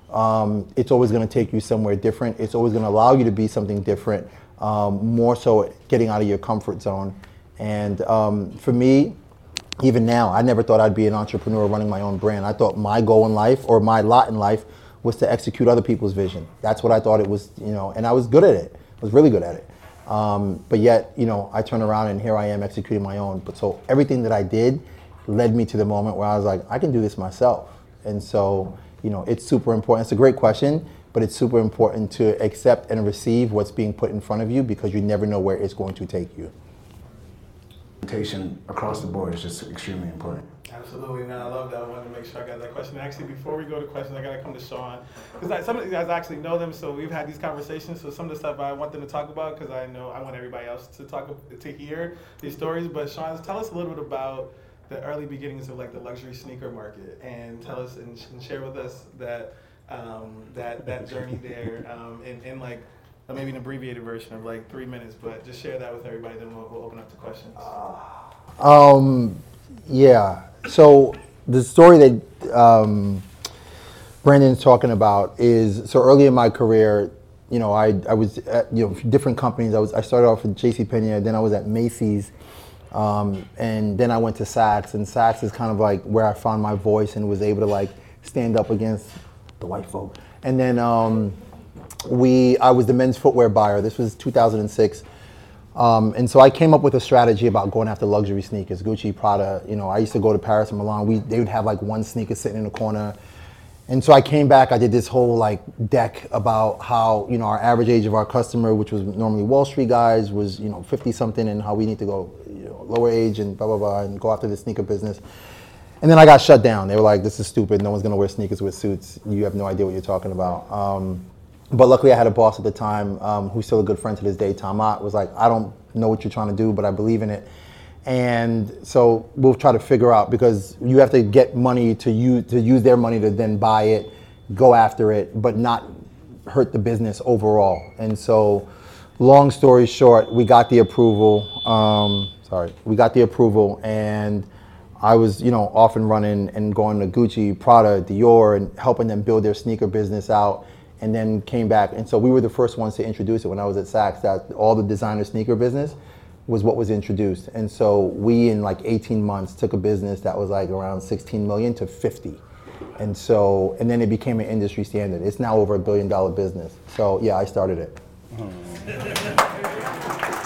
um, it's always going to take you somewhere different. It's always going to allow you to be something different, um, more so getting out of your comfort zone. And um, for me, even now, I never thought I'd be an entrepreneur running my own brand. I thought my goal in life, or my lot in life, was to execute other people's vision. That's what I thought it was, you know, and I was good at it. I was really good at it. Um, but yet, you know, I turn around and here I am executing my own. But so everything that I did led me to the moment where I was like, I can do this myself. And so, you know, it's super important. It's a great question, but it's super important to accept and receive what's being put in front of you, because you never know where it's going to take you. Representation across the board is just extremely important. Absolutely, man. I love that. I wanted to make sure I got that question. Actually, before we go to questions, I got to come to Sean, because some of you guys actually know them, so we've had these conversations. So some of the stuff I want them to talk about, because I know I want everybody else to talk to hear these stories. But Sean, tell us a little bit about the early beginnings of like the luxury sneaker market, and tell us and, and share with us that um, that that journey there, um, in, in like maybe an abbreviated version of like three minutes. But just share that with everybody. Then we'll, we'll open up to questions. Um, yeah. So the story that um, Brandon's talking about is, so early in my career, you know, I I was at, you know, different companies. I was I started off with JCPenney, then I was at Macy's, um, and then I went to Saks. And Saks is kind of like where I found my voice and was able to like stand up against the white folk. And then um, we I was the men's footwear buyer. This was two thousand six. Um, and so I came up with a strategy about going after luxury sneakers, Gucci, Prada. You know, I used to go to Paris and Milan. We, they would have like one sneaker sitting in the corner. And so I came back, I did this whole like deck about how, you know, our average age of our customer, which was normally Wall Street guys, was, you know, fifty something, and how we need to go, you know, lower age and blah, blah, blah, and go after the sneaker business. And then I got shut down. They were like, this is stupid. No one's going to wear sneakers with suits. You have no idea what you're talking about. Um, But luckily I had a boss at the time, um, who's still a good friend to this day, Tom Ott, was like, I don't know what you're trying to do, but I believe in it. And so we'll try to figure out, because you have to get money to use, to use their money to then buy it, go after it, but not hurt the business overall. And so long story short, we got the approval, um, sorry, we got the approval, and I was, you know, off and running and going to Gucci, Prada, Dior, and helping them build their sneaker business out. And then came back, and so we were the first ones to introduce it when I was at Saks, that all the designer sneaker business was what was introduced. And so we, in like eighteen months, took a business that was like around sixteen million to fifty. And so, and then it became an industry standard. It's now over a billion dollar business. So yeah, I started it.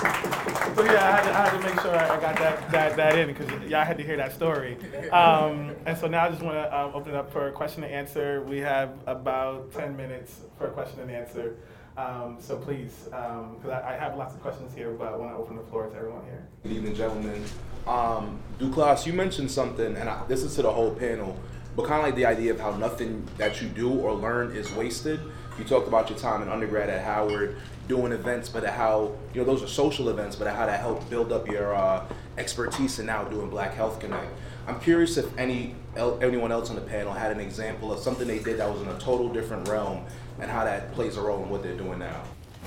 so yeah, I had to, I had to make sure I got that that, that in because y'all had to hear that story. Um, and so now I just want to um, open it up for a question and answer. We have about ten minutes for a question and answer. Um, so please, because um, I, I have lots of questions here, but I want to open the floor to everyone here. Good evening, gentlemen. Um, Duclas, you mentioned something, and I, this is to the whole panel, but kind of like the idea of how nothing that you do or learn is wasted. You talked about your time in undergrad at Howard, doing events, but how, you know, those are social events, but how that helped build up your uh, expertise in now doing Black Health Connect. I'm curious if any anyone else on the panel had an example of something they did that was in a total different realm and how that plays a role in what they're doing now.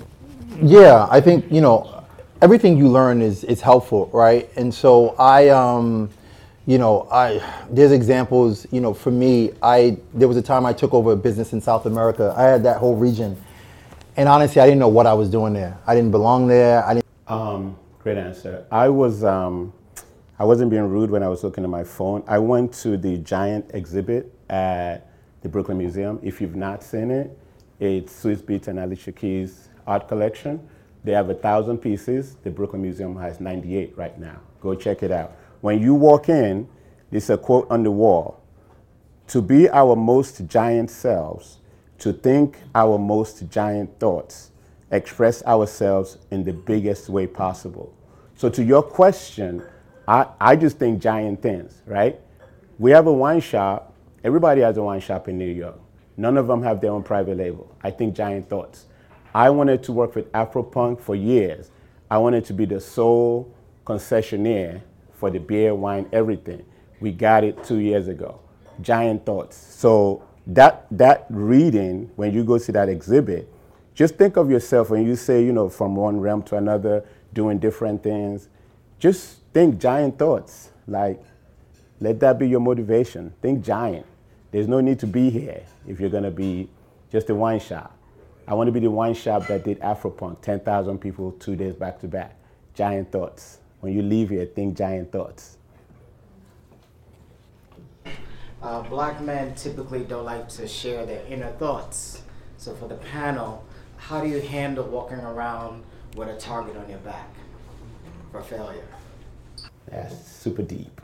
Yeah, I think, you know, everything you learn is, is helpful, right? And so I, um, you know, I there's examples, you know, for me, I there was a time I took over a business in South America. I had that whole region. And honestly, I didn't know what I was doing there. I didn't belong there. I didn't. Um, great answer. I was, um, I wasn't being rude when I was looking at my phone. I went to the giant exhibit at the Brooklyn Museum. If you've not seen it, it's Swizz Beatz and Alicia Keys' art collection. They have a thousand pieces. The Brooklyn Museum has ninety-eight right now. Go check it out. When you walk in, there's a quote on the wall: "To be our most giant selves, to think our most giant thoughts, express ourselves in the biggest way possible." So to your question, I, I just think giant things, right? We have a wine shop. Everybody has a wine shop in New York. None of them have their own private label. I think giant thoughts. I wanted to work with Afropunk for years. I wanted to be the sole concessionaire for the beer, wine, everything. We got it two years ago. Giant thoughts. So that that reading, when you go to that exhibit, just think of yourself when you say, you know, from one realm to another, doing different things. Just think giant thoughts. Like, let that be your motivation. Think giant. There's no need to be here if you're gonna be just a wine shop. I want to be the wine shop that did Afropunk, ten thousand people, two days back to back. Giant thoughts. When you leave here, think giant thoughts. Uh, black men typically don't like to share their inner thoughts. So for the panel, how do you handle walking around with a target on your back for failure? That's super deep.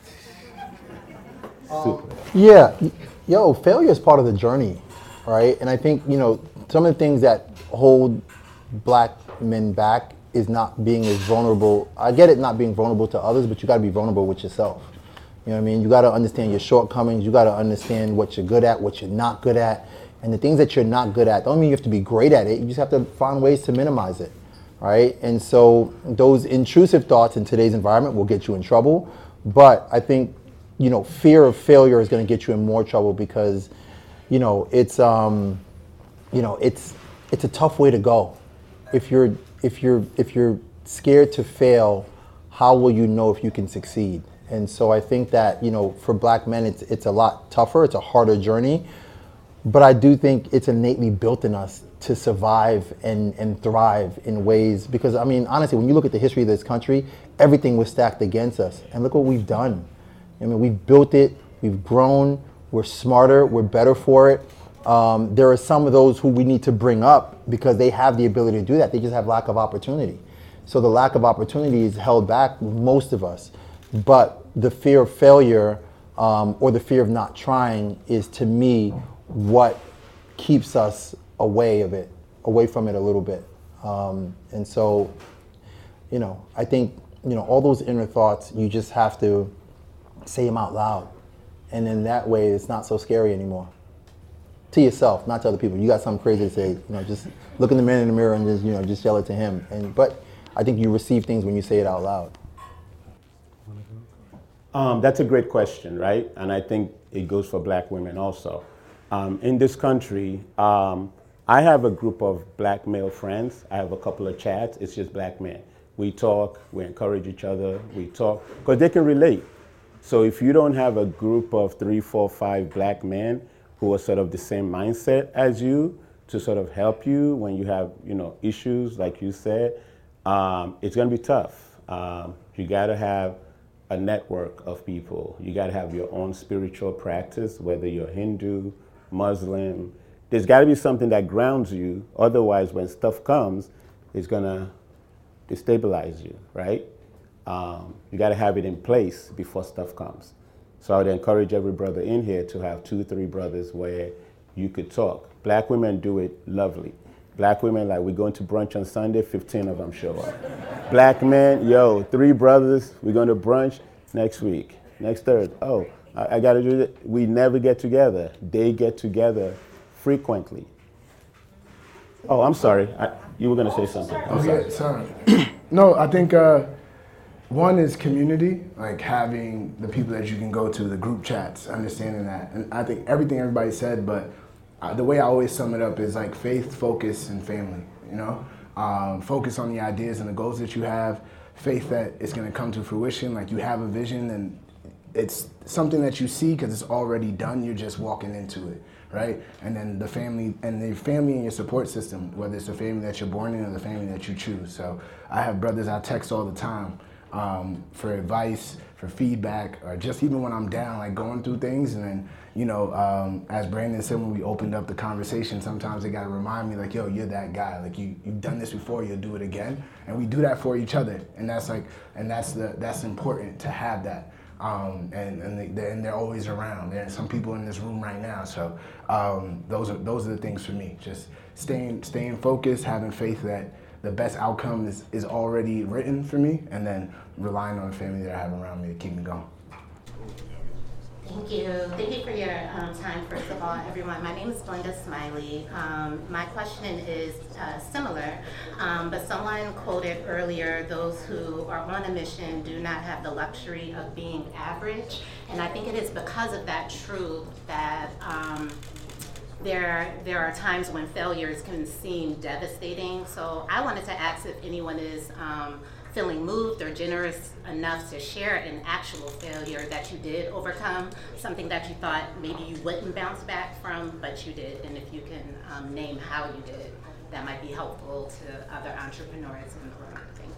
Um, yeah, yo, failure is part of the journey, right? And I think, you know, some of the things that hold black men back is not being as vulnerable. I get it, not being vulnerable to others, but you got to be vulnerable with yourself. You know what I mean? You got to understand your shortcomings. You got to understand what you're good at, what you're not good at. And the things that you're not good at, don't mean you have to be great at it. You just have to find ways to minimize it, right? And so those intrusive thoughts in today's environment will get you in trouble. But I think, you know, fear of failure is going to get you in more trouble because, you know, it's, um, you know, it's it's a tough way to go. If you're if you're if you're scared to fail, how will you know if you can succeed? And so I think that, you know, for black men, it's it's a lot tougher. It's a harder journey. But I do think it's innately built in us to survive and, and thrive in ways, because, I mean, honestly, when you look at the history of this country, everything was stacked against us. And look what we've done. I mean, we've built it, we've grown, we're smarter, we're better for it. Um, there are some of those who we need to bring up because they have the ability to do that. They just have lack of opportunity. So the lack of opportunity is held back most of us. But the fear of failure um, or the fear of not trying is, to me, what keeps us away of it, away from it a little bit. Um, and so, you know, I think, you know, all those inner thoughts, you just have to say them out loud. And in that way, it's not so scary anymore. To yourself, not to other people. You got something crazy to say, you know, just look in the man in the mirror and just, you know, just yell it to him. And but I think you receive things when you say it out loud. Um, that's a great question, right? And I think it goes for black women also. Um, in this country, um, I have a group of black male friends. I have a couple of chats. It's just black men. We talk, we encourage each other, we talk, because they can relate. So if you don't have a group of three, four, five black men who are sort of the same mindset as you to sort of help you when you have, you know, issues, like you said, um, it's gonna be tough. Um, you gotta have a network of people. You gotta have your own spiritual practice, whether you're Hindu, Muslim. There's gotta be something that grounds you. Otherwise, when stuff comes, it's gonna it stabilizes you, right? Um, you got to have it in place before stuff comes. So I would encourage every brother in here to have two, three brothers where you could talk. Black women do it lovely. Black women, like, we're going to brunch on Sunday, fifteen of them show up. Black men, yo, three brothers, we're going to brunch next week, next Thursday. Oh, I, I got to do it. We never get together. They get together frequently. Oh, I'm sorry. I, you were going to say something. I'm okay, sorry. sorry. No, I think uh, one is community, like having the people that you can go to, the group chats, understanding that. And I think everything everybody said, but uh, the way I always sum it up is like faith, focus, and family, you know? Um, focus on the ideas and the goals that you have, faith that it's going to come to fruition, like you have a vision and it's something that you see because it's already done, you're just walking into it, right? And then the family, and the family and your support system, whether it's the family that you're born in or the family that you choose. So I have brothers I text all the time um, for advice, for feedback, or just even when I'm down, like going through things. And then, you know, um, as Brandon said when we opened up the conversation, sometimes they got to remind me like, yo, you're that guy. Like you, you've done this before, you'll do it again. And we do that for each other. And that's like, and that's the, that's important to have that. Um, and and, they, they're, and they're always around. There are some people in this room right now, so um, those are those are the things for me. Just staying staying focused, having faith that the best outcome is, is already written for me, and then relying on the family that I have around me to keep me going. Thank you. Thank you for your um, time, first of all, everyone. My name is Glenda Smiley. Um, my question is uh, similar, um, but someone quoted earlier, those who are on a mission do not have the luxury of being average. And I think it is because of that truth that um, there, there are times when failures can seem devastating. So I wanted to ask if anyone is um, feeling moved or generous enough to share an actual failure that you did overcome, something that you thought maybe you wouldn't bounce back from, but you did. And if you can um, name how you did, that might be helpful to other entrepreneurs in the room. Thank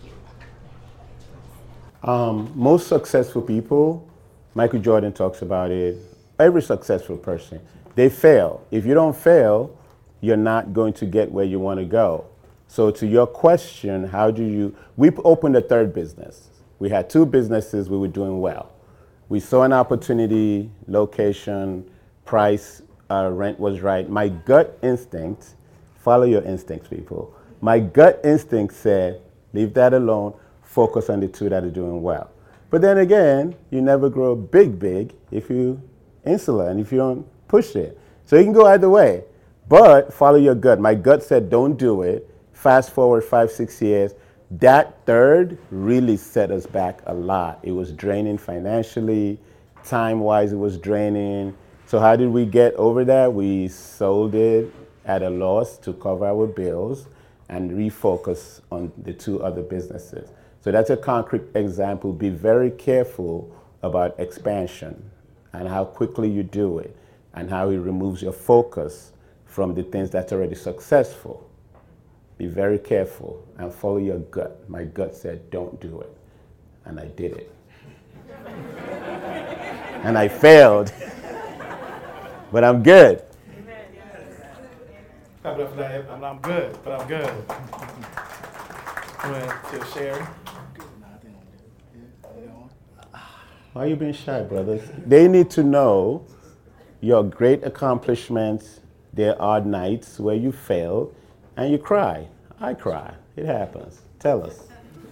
you. Um, most successful people, Michael Jordan talks about it, every successful person, they fail. If you don't fail, you're not going to get where you want to go. So to your question, how do you, we opened a third business. We had two businesses, we were doing well. We saw an opportunity, location, price, uh, rent was right. My gut instinct, follow your instincts, people. My gut instinct said, leave that alone, focus on the two that are doing well. But then again, you never grow big, big if you insular and if you don't push it. So you can go either way, but follow your gut. My gut said, don't do it. Fast forward five, six years, that third really set us back a lot. It was draining financially, time-wise it was draining. So how did we get over that? We sold it at a loss to cover our bills and refocus on the two other businesses. So that's a concrete example. Be very careful about expansion and how quickly you do it and how it removes your focus from the things that's already successful. Be very careful and follow your gut. My gut said, don't do it. And I did it. And I failed. But I'm good. I'm I'm good, but I'm good. Went to Sherry. Why are you being shy, brothers? They need to know your great accomplishments. There are nights where you failed. And you cry. I cry. It happens. Tell us.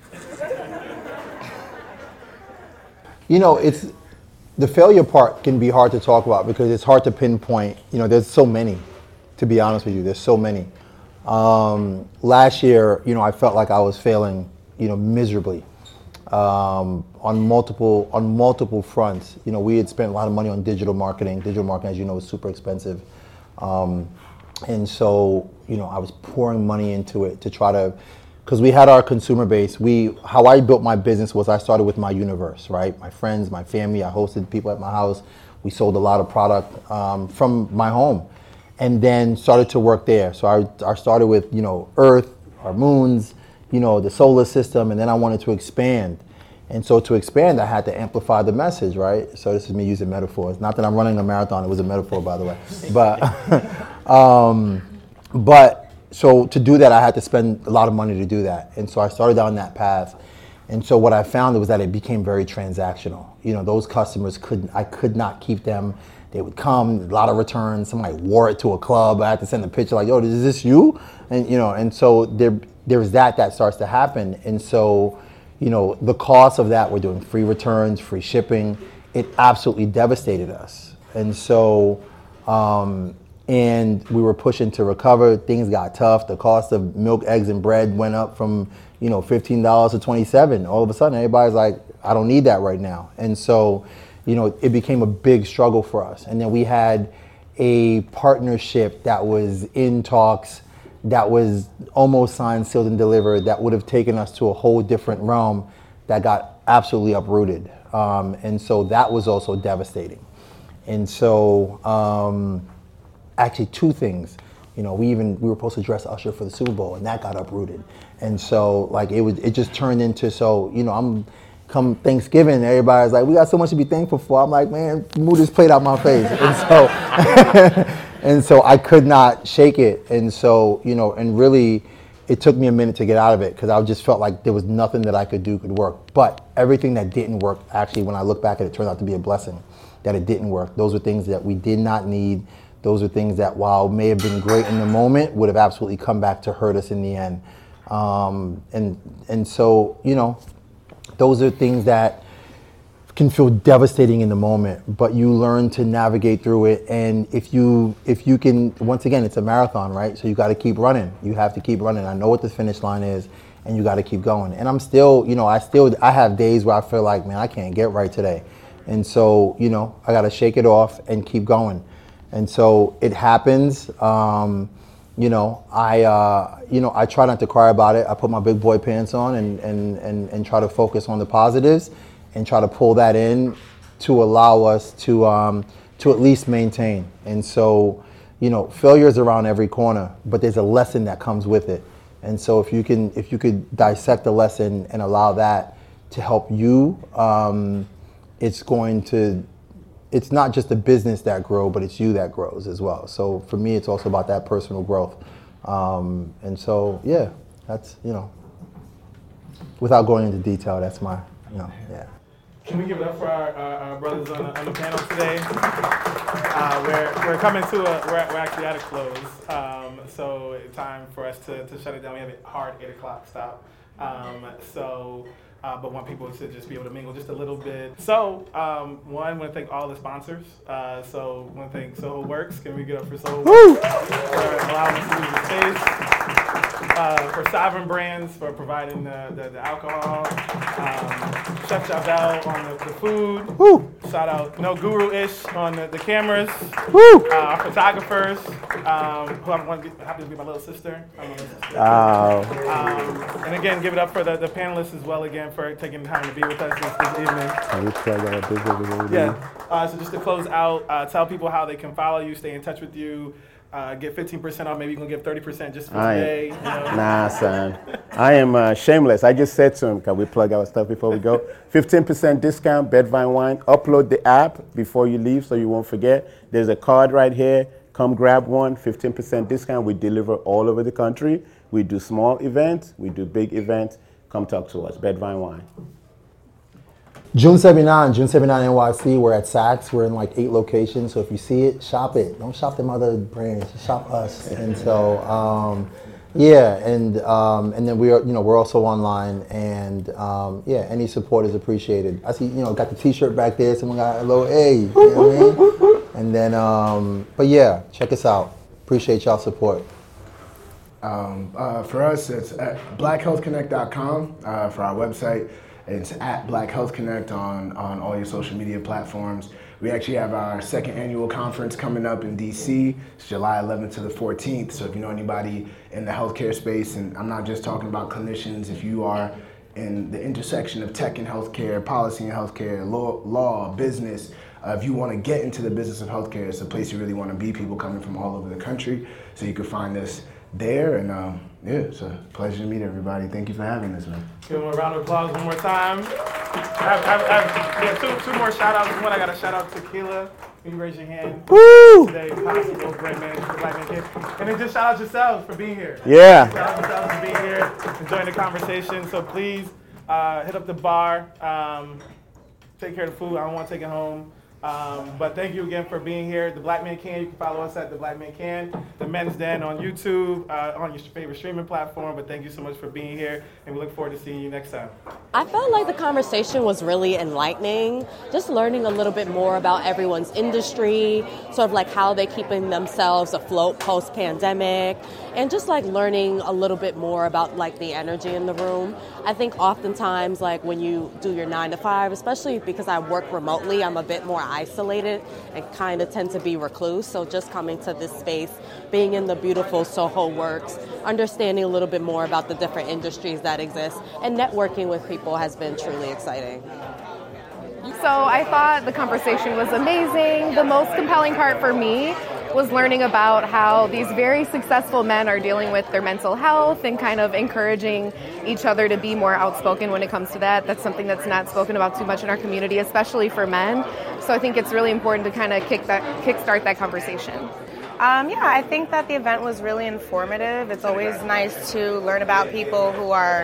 You know, it's the failure part can be hard to talk about because it's hard to pinpoint. You know, there's so many, to be honest with you. There's so many. Um, last year, you know, I felt like I was failing, you know, miserably um, on multiple on multiple fronts. You know, we had spent a lot of money on digital marketing. Digital marketing, as you know, is super expensive. Um, And so, you know, I was pouring money into it to try to, because we had our consumer base. We, how I built my business was I started with my universe, right? My friends, my family. I hosted people at my house. We sold a lot of product um, from my home, and then started to work there. So I, I started with, you know, Earth, our moons, you know, the solar system, and then I wanted to expand. And so to expand, I had to amplify the message, right? So this is me using metaphors. Not that I'm running a marathon. It was a metaphor, by the way. But, um, but so to do that, I had to spend a lot of money to do that. And so I started down that path. And so what I found was that it became very transactional. You know, those customers couldn't, I could not keep them. They would come, a lot of returns. Somebody wore it to a club. I had to send a picture like, yo, is this you? And, you know, and so there, there's that that starts to happen. And so, you know, the cost of that, we're doing free returns, free shipping. It absolutely devastated us. And so, um, and we were pushing to recover. Things got tough. The cost of milk, eggs, and bread went up from, you know, fifteen dollars to twenty-seven. All of a sudden, everybody's like, I don't need that right now. And so, you know, it became a big struggle for us. And then we had a partnership that was in talks, that was almost signed, sealed, and delivered, that would have taken us to a whole different realm that got absolutely uprooted. Um, and so that was also devastating. And so, um, actually two things. You know, we even, we were supposed to dress Usher for the Super Bowl, and that got uprooted. And so, like, it was, it just turned into, so, you know, I'm, come Thanksgiving, everybody's like, we got so much to be thankful for. I'm like, man, move this plate out my face. And so, and so I could not shake it. And so, you know, and really, it took me a minute to get out of it, because I just felt like there was nothing that I could do could work. But everything that didn't work, actually, when I look back at it, turned out to be a blessing that it didn't work. Those were things that we did not need. Those are things that, while may have been great in the moment, would have absolutely come back to hurt us in the end. Um, and and so, you know, those are things that can feel devastating in the moment, but you learn to navigate through it. And if you if you can, once again, it's a marathon, right? So you got to keep running. You have to keep running. I know what the finish line is, and you got to keep going. And I'm still, you know, I still I have days where I feel like, man, I can't get right today. And so, you know, I got to shake it off and keep going. And so it happens. Um, you know, I uh, you know I try not to cry about it. I put my big boy pants on and and and, and try to focus on the positives, and try to pull that in to allow us to um, to at least maintain. And so, you know, failure is around every corner, but there's a lesson that comes with it. And so if you can if you could dissect the lesson and allow that to help you, um, it's going to. It's not just the business that grows, but it's you that grows as well. So for me, it's also about that personal growth. Um, and so, yeah, that's, you know, without going into detail, that's my, you know, yeah. Can we give it up for our, our, our brothers on the, on the panel today? Uh, we're, we're coming to a, we're, we're actually at a close. Um, so it's time for us to, to shut it down. We have a hard eight o'clock stop. Um, so, Uh, but want people to just be able to mingle just a little bit. So, um, one, I want to thank all the sponsors. Uh, so, I want to thank Soho Works. Can we get up for Soho Works for allowing us to use the space? Uh, for Sovereign Brands for providing the, the, the alcohol. Um, Chef Javel on the, the food. Woo. Shout out No Guru-ish on the, the cameras. Woo. Uh, our photographers, um, who I want to be, happy to be my little sister. I'm a little sister. Oh. Um, and again, give it up for the, the panelists as well again for taking time to be with us this, this evening. Can we plug our business? Yeah. Uh, so just to close out, uh, tell people how they can follow you, stay in touch with you, uh, get fifteen percent off. Maybe you can give thirty percent just for I today. You know? Nah, son. I am uh, shameless. I just said to him, can we plug our stuff before we go? fifteen percent discount, Bedvine Wine. Upload the app before you leave so you won't forget. There's a card right here. Come grab one, fifteen percent discount. We deliver all over the country. We do small events. We do big events. Come talk to us. Bedvine Wine. June seventy-nine, June seventy-nine N Y C. We're at Saks. We're in like eight locations. So if you see it, shop it. Don't shop them other brands. Shop us. And so, um, yeah, and um, and then we are, you know, we're also online. And um, yeah, any support is appreciated. I see, you know, got the T-shirt back there. Someone got a little A. You know what I mean? And then, um, but yeah, check us out. Appreciate y'all support. Um, uh, for us, it's at black health connect dot com uh, for our website. It's at Black Health Connect on, on all your social media platforms. We actually have our second annual conference coming up in D C. It's July eleventh to the fourteenth. So if you know anybody in the healthcare space, and I'm not just talking about clinicians, if you are in the intersection of tech and healthcare, policy and healthcare, law, law business, uh, if you want to get into the business of healthcare, it's a place you really want to be, people coming from all over the country. So you can find us there, and um, yeah, it's a pleasure to meet everybody. Thank you for having us, man. Give them a round of applause one more time. I have, I have, I have yeah, two, two more shout outs. One, I got to shout out Tequila Will you raise your hand? Woo! Today, possible, great man, the Black Man Can. And then just shout out yourselves for being here. Yeah. Shout out yourselves for being here, enjoying the conversation. So please uh, hit up the bar, um, take care of the food. I don't want to take it home. Um, but thank you again for being here. The Black Man Can, you can follow us at The Black Man Can, The Men's Den on YouTube, uh, on your favorite streaming platform. But thank you so much for being here, and we look forward to seeing you next time. I felt like the conversation was really enlightening, just learning a little bit more about everyone's industry, sort of like how they're keeping themselves afloat post-pandemic, and just like learning a little bit more about like the energy in the room. I think oftentimes like when you do your nine to five, especially because I work remotely, I'm a bit more isolated and kind of tend to be recluse. So just coming to this space, being in the beautiful Soho Works, understanding a little bit more about the different industries that exist, and networking with people has been truly exciting. So I thought the conversation was amazing. The most compelling part for me was learning about how these very successful men are dealing with their mental health and kind of encouraging each other to be more outspoken when it comes to that. That's something that's not spoken about too much in our community, especially for men. So I think it's really important to kind of kick that, kickstart that conversation. Um, yeah, I think that the event was really informative. It's always nice to learn about people who are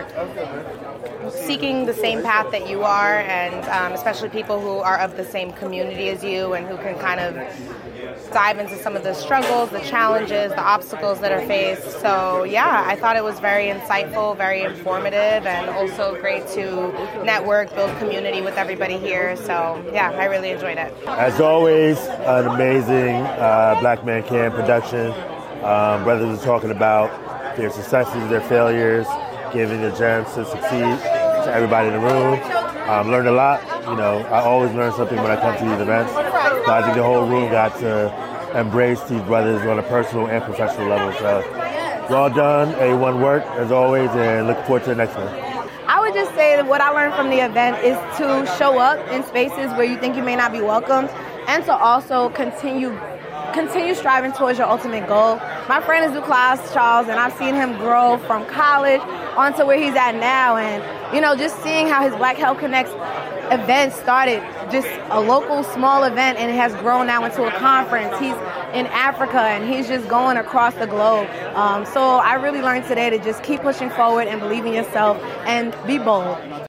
seeking the same path that you are, and um, especially people who are of the same community as you and who can kind of dive into some of the struggles, the challenges, the obstacles that are faced. So yeah, I thought it was very insightful, very informative, and also great to network, build community with everybody here. So yeah, I really enjoyed it. As always, an amazing uh, Black Man Can production. Um, brothers are talking about their successes, their failures, giving the gems to succeed to everybody in the room. Um, learned a lot. You know, I always learn something when I come to these events. So I think the whole room got to embrace these brothers on a personal and professional level. So well done, A one work as always, and look forward to the next one. I would just say that what I learned from the event is to show up in spaces where you think you may not be welcomed, and to also continue continue striving towards your ultimate goal. My friend is Douglas Charles, and I've seen him grow from college onto where he's at now. And, you know, just seeing how his Black Health Connects event started, just a local small event, and it has grown now into a conference. He's in Africa, and he's just going across the globe. Um, so I really learned today to just keep pushing forward and believe in yourself and be bold.